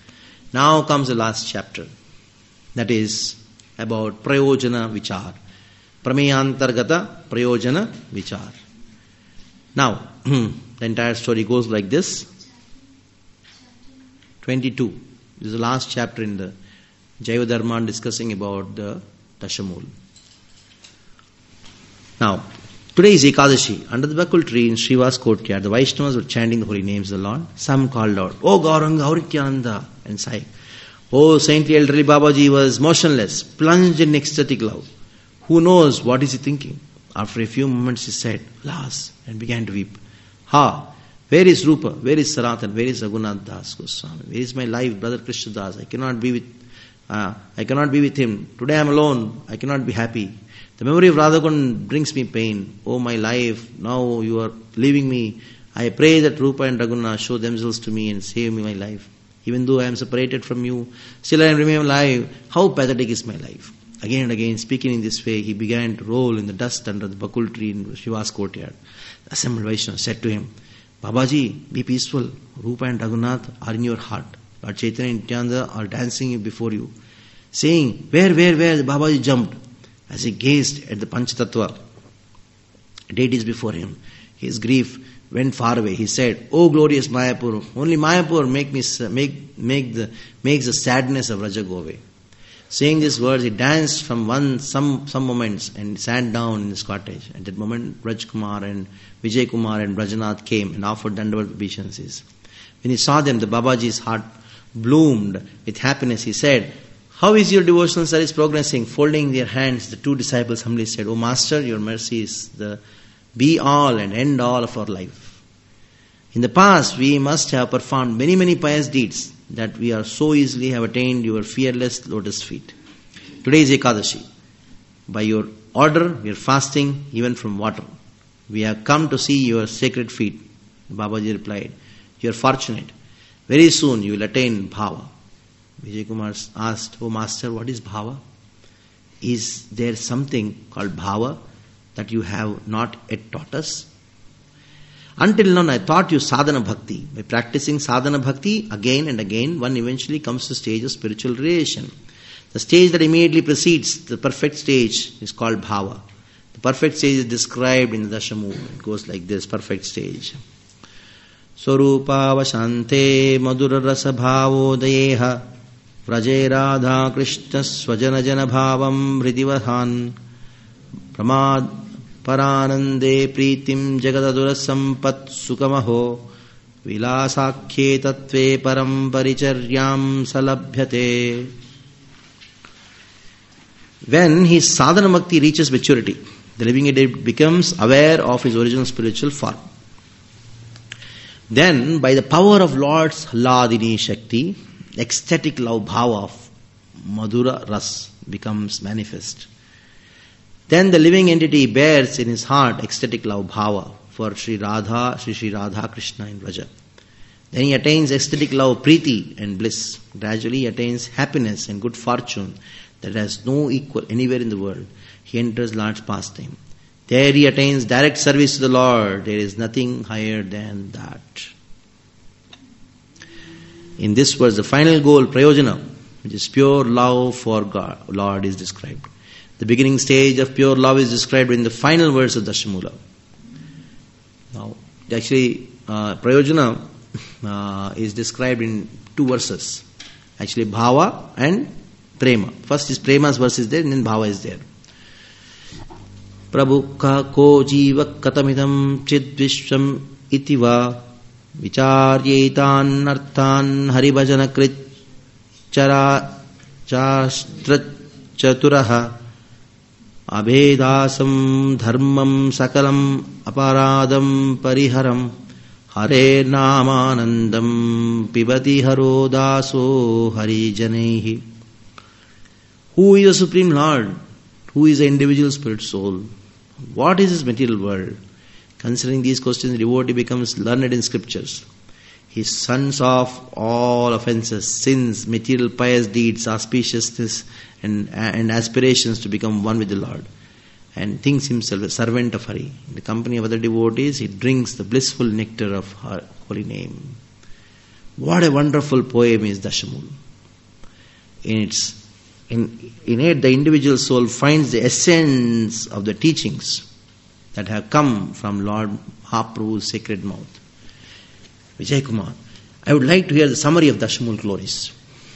Now comes the last chapter, that is about Prayojana Vichar. Prameyantargata Prayojana Vichar. Now, the entire story goes like this. twenty-two. This is the last chapter in the Jaiva Dharma discussing about the Dashamul. Now, today is Ekadashi. Under the bakul tree in Srivas courtyard, the Vaishnavas were chanting the holy names of the Lord. Some called out, "O Gauranga, Aurityananda," and sighed. Oh, saintly elderly Babaji was motionless, plunged in ecstatic love. Who knows what is he thinking? After a few moments he said, "Alas," and began to weep. Ha! Where is Rupa? Where is Sanatana? Where is Raghunath Das Goswami? Where is my life, brother Krishna Das? I cannot be with uh, I cannot be with him. Today I am alone. I cannot be happy. The memory of Radhakundan brings me pain. Oh my life, now you are leaving me. I pray that Rupa and Raghunath show themselves to me and save me my life. Even though I am separated from you, still I remain alive. How pathetic is my life?" Again and again, speaking in this way, he began to roll in the dust under the bakul tree in Shiva's courtyard. The assembled Vaishnava said to him, "Babaji, be peaceful. Rupa and Raghunath are in your heart. Lord Chaitanya and Nityananda are dancing before you." Saying, "Where, where, where?" the Babaji jumped. As he gazed at the Panchatattva deities before him, his grief went far away. He said, "Oh glorious Mayapur, only Mayapur make me, make, make the, makes the sadness of Raja go away." Saying these words, he danced from one some some moments and sat down in his cottage. At that moment, Raj Kumar and Vijay Kumar and Brajanath came and offered Dandavat obeisances. When he saw them, the Babaji's heart bloomed with happiness. He said, "How is your devotional service progressing?" Folding their hands, the two disciples humbly said, "O Master, your mercy is the be all and end all of our life. In the past, we must have performed many, many pious deeds that we are so easily have attained your fearless lotus feet. Today is Ekadashi. By your order, we are fasting even from water. We have come to see your sacred feet." Babaji replied, "You are fortunate. Very soon you will attain bhava." Vijay Kumar asked, "Oh Master, what is bhava? Is there something called bhava that you have not yet taught us?" "Until now I taught you sadhana bhakti. By practicing sadhana bhakti again and again, one eventually comes to the stage of spiritual realization. The stage that immediately precedes the perfect stage is called bhava. The perfect stage is described in the Dashamul. It goes like this, perfect stage. Swarupavashante madura rasa bhavodayeha Vraje Radha Krishna Swajana Jana Bhavam Hridivahan Pramad Paranande Pritim Jagadadura Sampat Sukamaho Vilasakhe Tattve Param Paricharyam Salabhyate. When his sadhana bhakti reaches maturity, the living entity becomes aware of his original spiritual form. Then, by the power of Lord's Hladini Shakti, ecstatic love bhava of Madhura Ras becomes manifest. Then the living entity bears in his heart ecstatic love bhava for Sri Radha, Sri Sri Radha Krishna in Vraja. Then he attains ecstatic love, priti and bliss. Gradually he attains happiness and good fortune that has no equal anywhere in the world. He enters Lord's pastime. There he attains direct service to the Lord. There is nothing higher than that. In this verse, the final goal, prayojana, which is pure love for God, Lord, is described. The beginning stage of pure love is described in the final verse of Dashamula. Now, actually, uh, prayojana uh, is described in two verses. Actually, bhava and prema. First is prema's verse is there, and then bhava is there. Prabhu ka ko jiva katamidam chid vishwam itiva Vicharyetan arthan haribhajana krit chara chastra chaturaha abhedasam dharmam sakalam aparadam pariharam hare namanandam pibati haro daso harijanaihi. Who is the Supreme Lord? Who is the individual spirit soul? What is this material world? Considering these questions, the devotee becomes learned in scriptures. He shuns off all offences, sins, material pious deeds, auspiciousness, and, and aspirations to become one with the Lord, and thinks himself a servant of Hari. In the company of other devotees, he drinks the blissful nectar of her holy name. What a wonderful poem is Dashamul. In its in, in it, the individual soul finds the essence of the teachings that have come from Lord Mahaprabhu's sacred mouth. Vijay Kumar, I would like to hear the summary of Dashamul glories.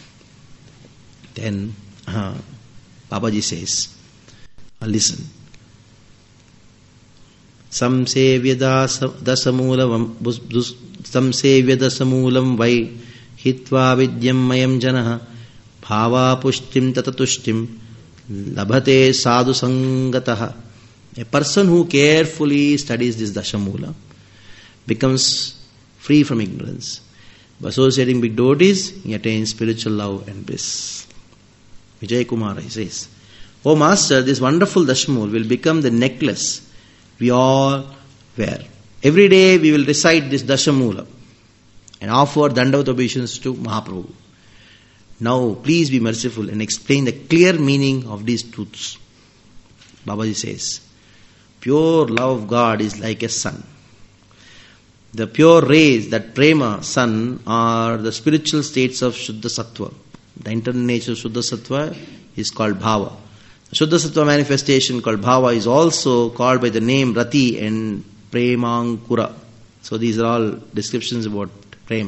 Then uh, Babaji says, uh, listen. Samsevya dasamulam samsevya dasamulam vai hitva vidyam mayam janah bhava pushtim tatatushtim labhate sadhu sangatah. A person who carefully studies this Dashamula becomes free from ignorance. By associating with devotees, he attains spiritual love and bliss. Vijay Kumar says, O Master, this wonderful Dashamula will become the necklace we all wear. Every day we will recite this Dashamula and offer Dandavat obeisance to Mahaprabhu. Now, please be merciful and explain the clear meaning of these truths. Babaji says, pure love of God is like a sun. The pure rays that prema, sun, are the spiritual states of Shuddha Sattva. The internal nature of Shuddha Sattva is called Bhava. The Shuddha Sattva manifestation called Bhava is also called by the name Rati and Premankura. So these are all descriptions about prema.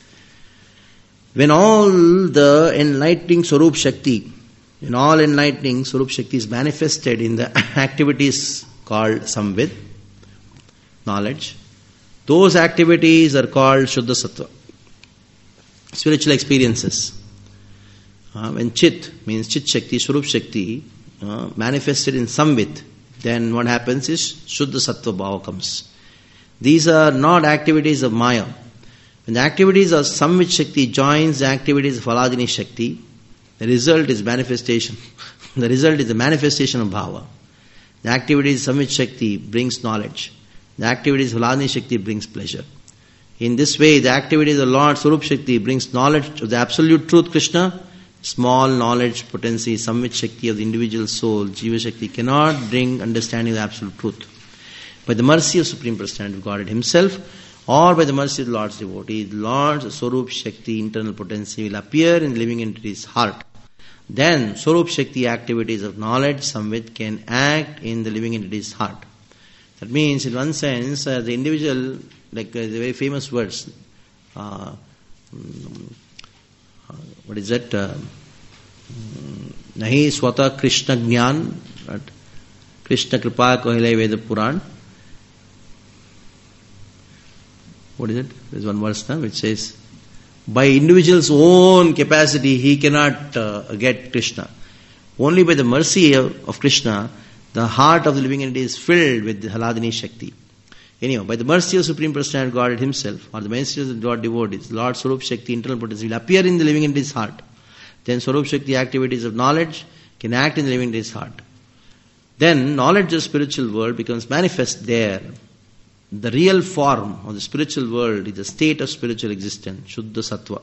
When all the enlightening Swarup Shakti, when all enlightening Swarup Shakti is manifested in the activities called Samvid, knowledge, those activities are called Shuddha Sattva, spiritual experiences. Uh, when Chit means Chit Shakti, Swarup Shakti, uh, manifested in Samvid, then what happens is Shuddha Sattva Bhava comes. These are not activities of Maya. When the activities of Samvid Shakti joins the activities of Hladini Shakti, the result is manifestation. The result is the manifestation of Bhava. The activities of Samvid Shakti brings knowledge. The activities of Hladini Shakti brings pleasure. In this way, the activities of Lord Swarup Shakti brings knowledge of the absolute truth, Krishna. Small knowledge, potency, Samvid Shakti of the individual soul, Jiva Shakti, cannot bring understanding of the absolute truth. By the mercy of Supreme Personality of Godhead Himself, or by the mercy of the Lord's devotee, the Lord's Swarup Shakti, internal potency, will appear in the living entity's heart. Then, Swarup Shakti activities of knowledge, Samvid, can act in the living entity's heart. That means, in one sense, uh, the individual, like uh, the very famous words, uh, um, uh, what is that? Uh, Nahi swata Krishna Jnyan, right? Krishna Kripa Kohilai Veda Puran. What is it? There's one verse now which says, by individual's own capacity, he cannot uh, get Krishna. Only by the mercy of, of Krishna, the heart of the living entity is filled with the Haladini Shakti. Anyhow, by the mercy of Supreme Personality of God Himself, or the mercy of the God devotees, Lord Swarup Shakti, internal potency, will appear in the living entity's heart. Then Swarup Shakti activities of knowledge can act in the living entity's heart. Then knowledge of spiritual world becomes manifest there. The real form of the spiritual world is the state of spiritual existence, Shuddha Sattva.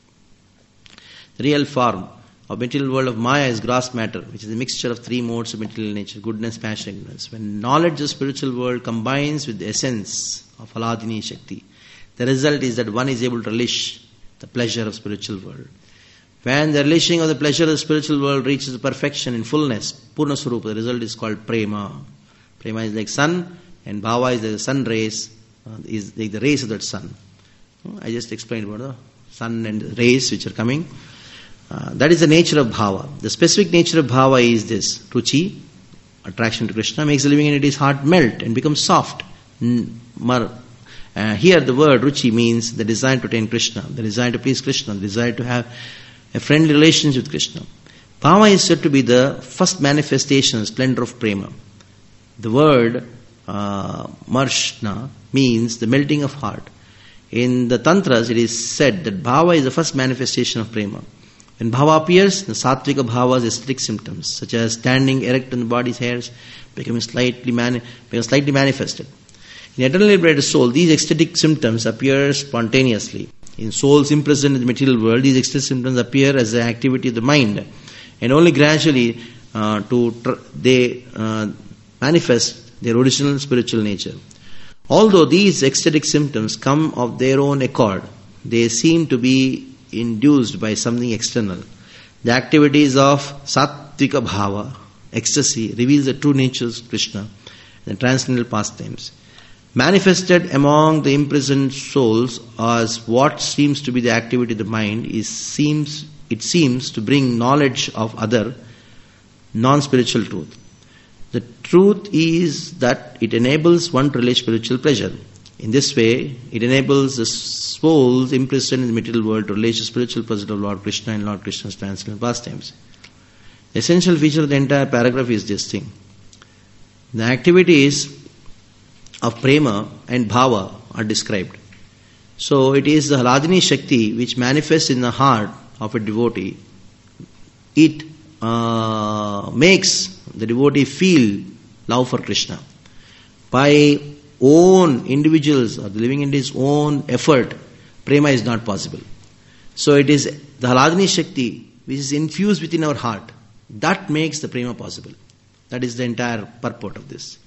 The real form of material world of Maya is gross matter, which is a mixture of three modes of material nature, goodness, passion, ignorance. When knowledge of spiritual world combines with the essence of Haladini Shakti, the result is that one is able to relish the pleasure of spiritual world. When the relishing of the pleasure of the spiritual world reaches the perfection in fullness, Purna Swarupa, the result is called Prema. Prema is like sun, and Bhava is the sun rays, uh, is like the rays of that sun. I just explained about the sun and the rays which are coming. Uh, that is the nature of Bhava. The specific nature of Bhava is this. Ruchi, attraction to Krishna, makes the living entity's heart melt and become soft. Mar. Uh, here the word Ruchi means the desire to attain Krishna, the desire to please Krishna, the desire to have a friendly relationship with Krishna. Bhava is said to be the first manifestation, splendor of Prema. The word uh, Marshna means the melting of heart. In the Tantras it is said that Bhava is the first manifestation of Prema. When Bhava appears, the Sattvika Bhava's aesthetic symptoms, such as standing erect on the body's hairs, becoming slightly, mani- become slightly manifested. In eternally liberated soul, these ecstatic symptoms appear spontaneously. In souls imprisoned in the material world, these ecstatic symptoms appear as the activity of the mind, and only gradually uh, to tr- they uh, manifest their original spiritual nature. Although these ecstatic symptoms come of their own accord, they seem to be induced by something external. The activities of Sattvika Bhava, ecstasy, reveals the true nature of Krishna and the transcendental pastimes. Manifested among the imprisoned souls as what seems to be the activity of the mind, is seems it seems to bring knowledge of other non-spiritual truth. The truth is that it enables one to relish spiritual pleasure. In this way, it enables the souls imprisoned in the material world to relate the spiritual pleasure of Lord Krishna and Lord Krishna's transcendental pastimes. The essential feature of the entire paragraph is this thing. The activities of Prema and Bhava are described. So it is the Haladini Shakti which manifests in the heart of a devotee. It uh, makes the devotee feel love for Krishna. By own individuals or the living in his own effort, Prema is not possible. So it is the Haladini Shakti which is infused within our heart. That makes the Prema possible. That is the entire purport of this.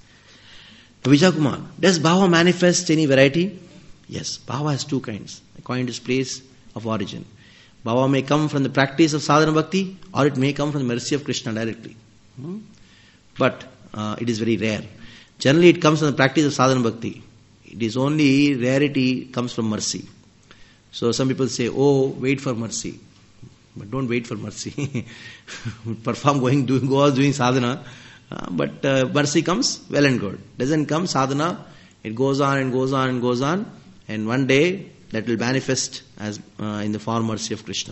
Vijay Kumar, does Bhava manifest any variety? Yes, Bhava has two kinds, according to its place of origin. Bhava may come from the practice of sadhana bhakti, or it may come from the mercy of Krishna directly. Hmm? But uh, it is very rare. Generally it comes from the practice of sadhana bhakti. It is only rarity comes from mercy. So some people say, oh, wait for mercy. But don't wait for mercy. Perform going, doing, go on doing sadhana. Uh, but uh, mercy comes, well and good. Doesn't come sadhana, it goes on and goes on and goes on, and one day that will manifest as uh, in the form mercy of Krishna.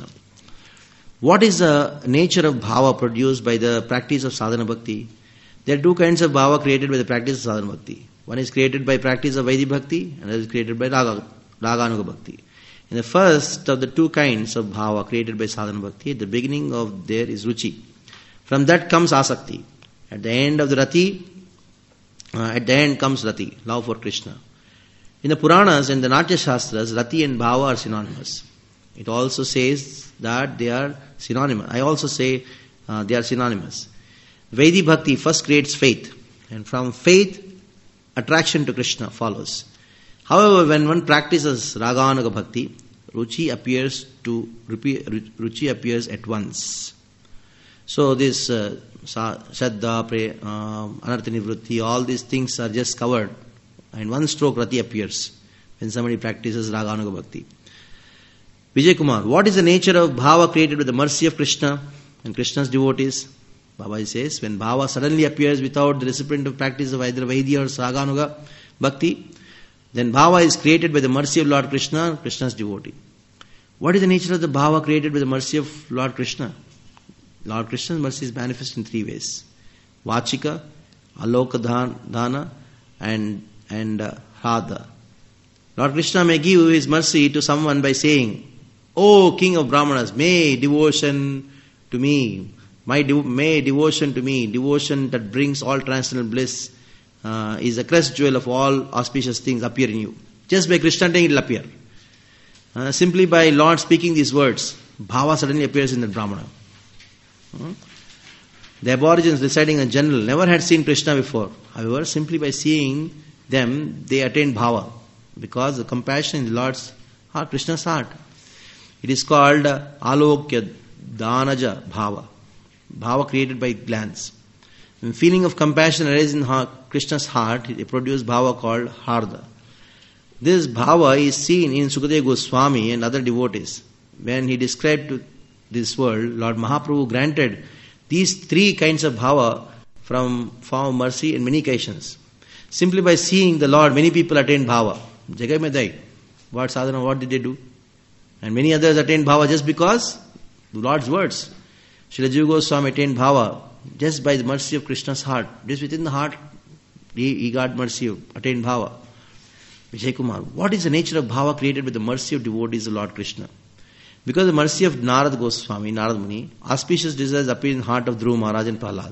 What is the nature of bhava produced by the practice of sadhana bhakti? There are two kinds of bhava created by the practice of sadhana bhakti. One is created by practice of Vaidhi bhakti, and another is created by raga, raganuga bhakti. In the first of the two kinds of bhava created by sadhana bhakti, the beginning of there is ruchi. From that comes asakti. At the end of the rati, uh, at the end comes rati, love for Krishna. In the Puranas and the Natya Shastras, rati and bhava are synonymous. It also says that they are synonymous. I also say uh, they are synonymous. Vaidhi bhakti first creates faith, and from faith, attraction to Krishna follows. However, when one practices raganuga bhakti, ruchi appears to ruchi appears at once. So this uh, Shraddha, Pre, uh, Anartha Nivrutti, all these things are just covered. And one stroke Rati appears when somebody practices Raganuga Bhakti. Vijay Kumar, what is the nature of bhava created with the mercy of Krishna and Krishna's devotees? Baba says, when bhava suddenly appears without the recipient of practice of either Vaidya or Raganuga Bhakti, then bhava is created by the mercy of Lord Krishna, Krishna's devotee. What is the nature of the bhava created by the mercy of Lord Krishna? Lord Krishna's mercy is manifest in three ways. Vachika, Aloka Dhana, and, and uh, Radha. Lord Krishna may give his mercy to someone by saying, O King of Brahmanas, may devotion to me, my de- may devotion to me, devotion that brings all transcendental bliss, uh, is the crest jewel of all auspicious things appear in you. Just by Krishna saying it will appear. Uh, simply by Lord speaking these words, bhava suddenly appears in the Brahmana. Uh, the aborigines residing in general never had seen Krishna before. However, simply by seeing them, they attained bhava. Because the compassion in the Lord's heart, Krishna's heart. It is called uh, Alokya Danaja Bhava. Bhava created by glance. When feeling of compassion arises in heart, Krishna's heart, it produces bhava called Harda. This bhava is seen in Sukadeva Goswami and other devotees. When he described to this world, Lord Mahaprabhu granted these three kinds of bhava from form of mercy in many occasions. Simply by seeing the Lord, many people attained bhava. Jagai Medai, what sadhana, what did they do? And many others attained bhava just because the Lord's words. Srila Jiva Goswami attained bhava just by the mercy of Krishna's heart. Just within the heart, he, he got mercy, attained bhava. Vijay Kumar, what is the nature of bhava created with the mercy of devotees of Lord Krishna? Because of the mercy of Narad Goswami, Narad Muni, auspicious desires appear in the heart of Dhruva Maharaj and Prahlad.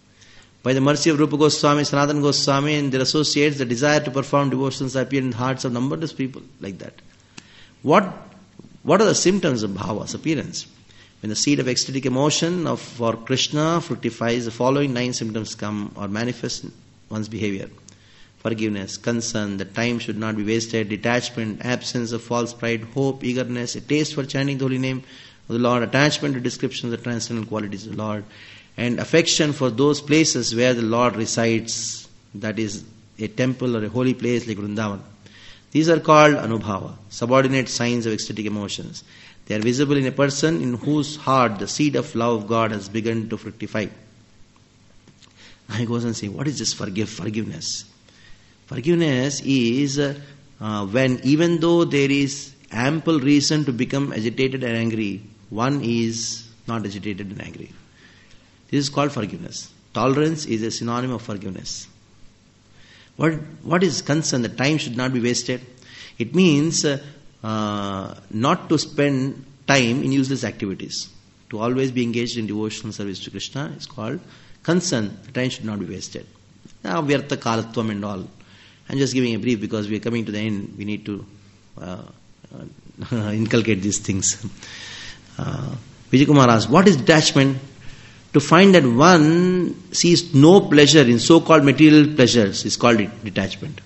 By the mercy of Rupa Goswami, Sanatana Goswami and their associates, the desire to perform devotions appear in the hearts of numberless people like that. What, what are the symptoms of bhava's appearance? When the seed of ecstatic emotion of, for Krishna fructifies, the following nine symptoms come or manifest in one's behavior. Forgiveness, concern, that time should not be wasted, detachment, absence of false pride, hope, eagerness, a taste for chanting the holy name of the Lord, attachment to descriptions of the transcendental qualities of the Lord, and affection for those places where the Lord resides, that is a temple or a holy place like Vrindavan. These are called anubhava, subordinate signs of ecstatic emotions. They are visible in a person in whose heart the seed of love of God has begun to fructify. I goes and say, what is this forgive, forgiveness? Forgiveness is uh, when even though there is ample reason to become agitated and angry, one is not agitated and angry. This is called forgiveness. Tolerance is a synonym of forgiveness. What, what is concern? The time should not be wasted. It means uh, uh, not to spend time in useless activities. To always be engaged in devotional service to Krishna is called concern. The time should not be wasted. Now, vyartha kalatvam and all. I'm just giving a brief because we are coming to the end. We need to uh, uh, inculcate these things. Uh, Vijay Kumar asks, what is detachment? To find that one sees no pleasure in so-called material pleasures is called detachment.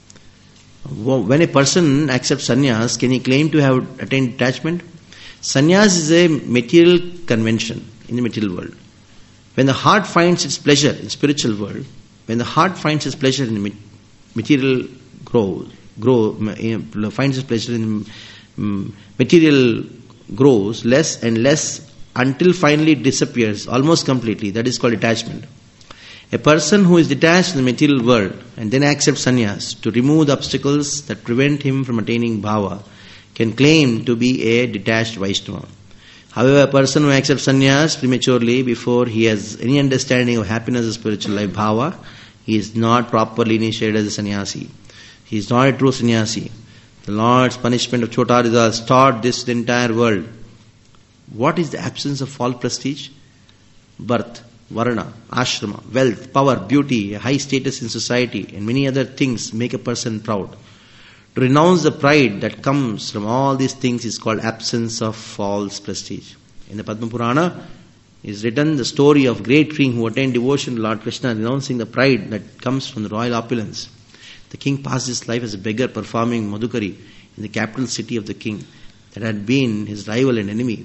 When a person accepts sannyas, can he claim to have attained detachment? Sannyas is a material convention in the material world. When the heart finds its pleasure in spiritual world, when the heart finds its pleasure in the material grow, grow finds its pleasure in material grows less and less until finally it disappears almost completely. That is called detachment. A person who is detached from the material world and then accepts sannyas to remove the obstacles that prevent him from attaining bhava can claim to be a detached Vaishnava. However, a person who accepts sannyas prematurely before he has any understanding of happiness of spiritual life, bhava, he is not properly initiated as a sannyasi. He is not a true sannyasi. The Lord's punishment of Chotaridhas taught this to the entire world. What is the absence of false prestige? Birth, varna, ashrama, wealth, power, beauty, a high status in society, and many other things make a person proud. To renounce the pride that comes from all these things is called absence of false prestige. In the Padma Purana is written the story of great king who attained devotion to Lord Krishna, renouncing the pride that comes from the royal opulence. The king passed his life as a beggar performing Madhukari in the capital city of the king that had been his rival and enemy.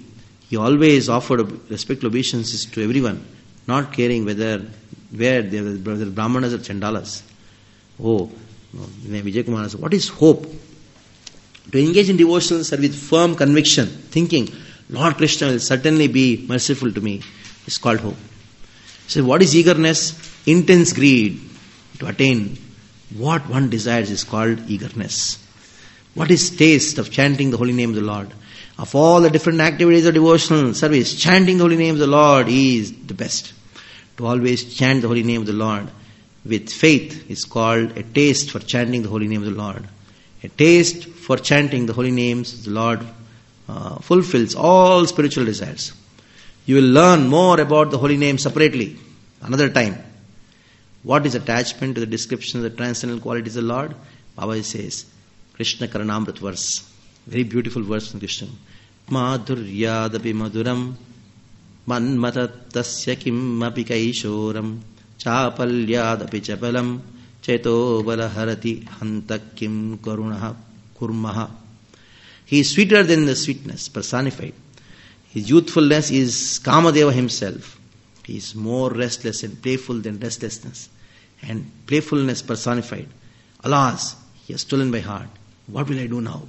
He always offered respectful obeisances to everyone, not caring whether where they were, whether Brahmanas or Chandalas. Oh, Vijay Kumar says, what is hope? To engage in devotional service with firm conviction, thinking, Lord Krishna will certainly be merciful to me, is called hope. So what is eagerness? Intense greed to attain what one desires is called eagerness. What is taste of chanting the holy name of the Lord? Of all the different activities of devotional service, chanting the holy name of the Lord is the best. To always chant the holy name of the Lord with faith is called a taste for chanting the holy name of the Lord. A taste for chanting the holy names of the Lord uh, fulfills all spiritual desires. You will learn more about the holy name separately, another time. What is attachment to the description of the transcendental qualities of the Lord? Baba says, Krishna Karanamrit verse. Very beautiful verse from Krishna. Madhuryadapi maduram manmatatasya kim api kaishoram chapalyadapi chapalam cheto balaharati hantakim karunaha kurmaha. He is sweeter than the sweetness personified. His youthfulness is Kamadeva himself. He is more restless and playful than restlessness, and playfulness personified. Alas, he has stolen my heart. What will I do now?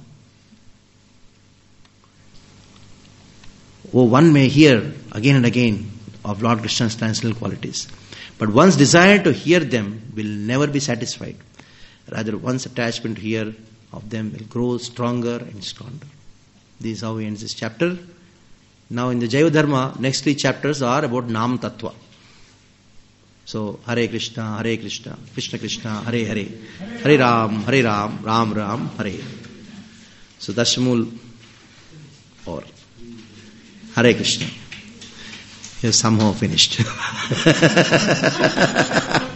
Oh, one may hear again and again of Lord Krishna's transcendental qualities, but one's desire to hear them will never be satisfied. Rather, one's attachment to hear of them will grow stronger and stronger. This is how we end this chapter. Now in the Jaiva Dharma, next three chapters are about Nam Tattva. So, Hare Krishna, Hare Krishna, Krishna Krishna, Hare Hare, Hare Ram, Hare Ram, Ram Ram, Hare. So, Dashamul or Hare Krishna. He has somehow finished.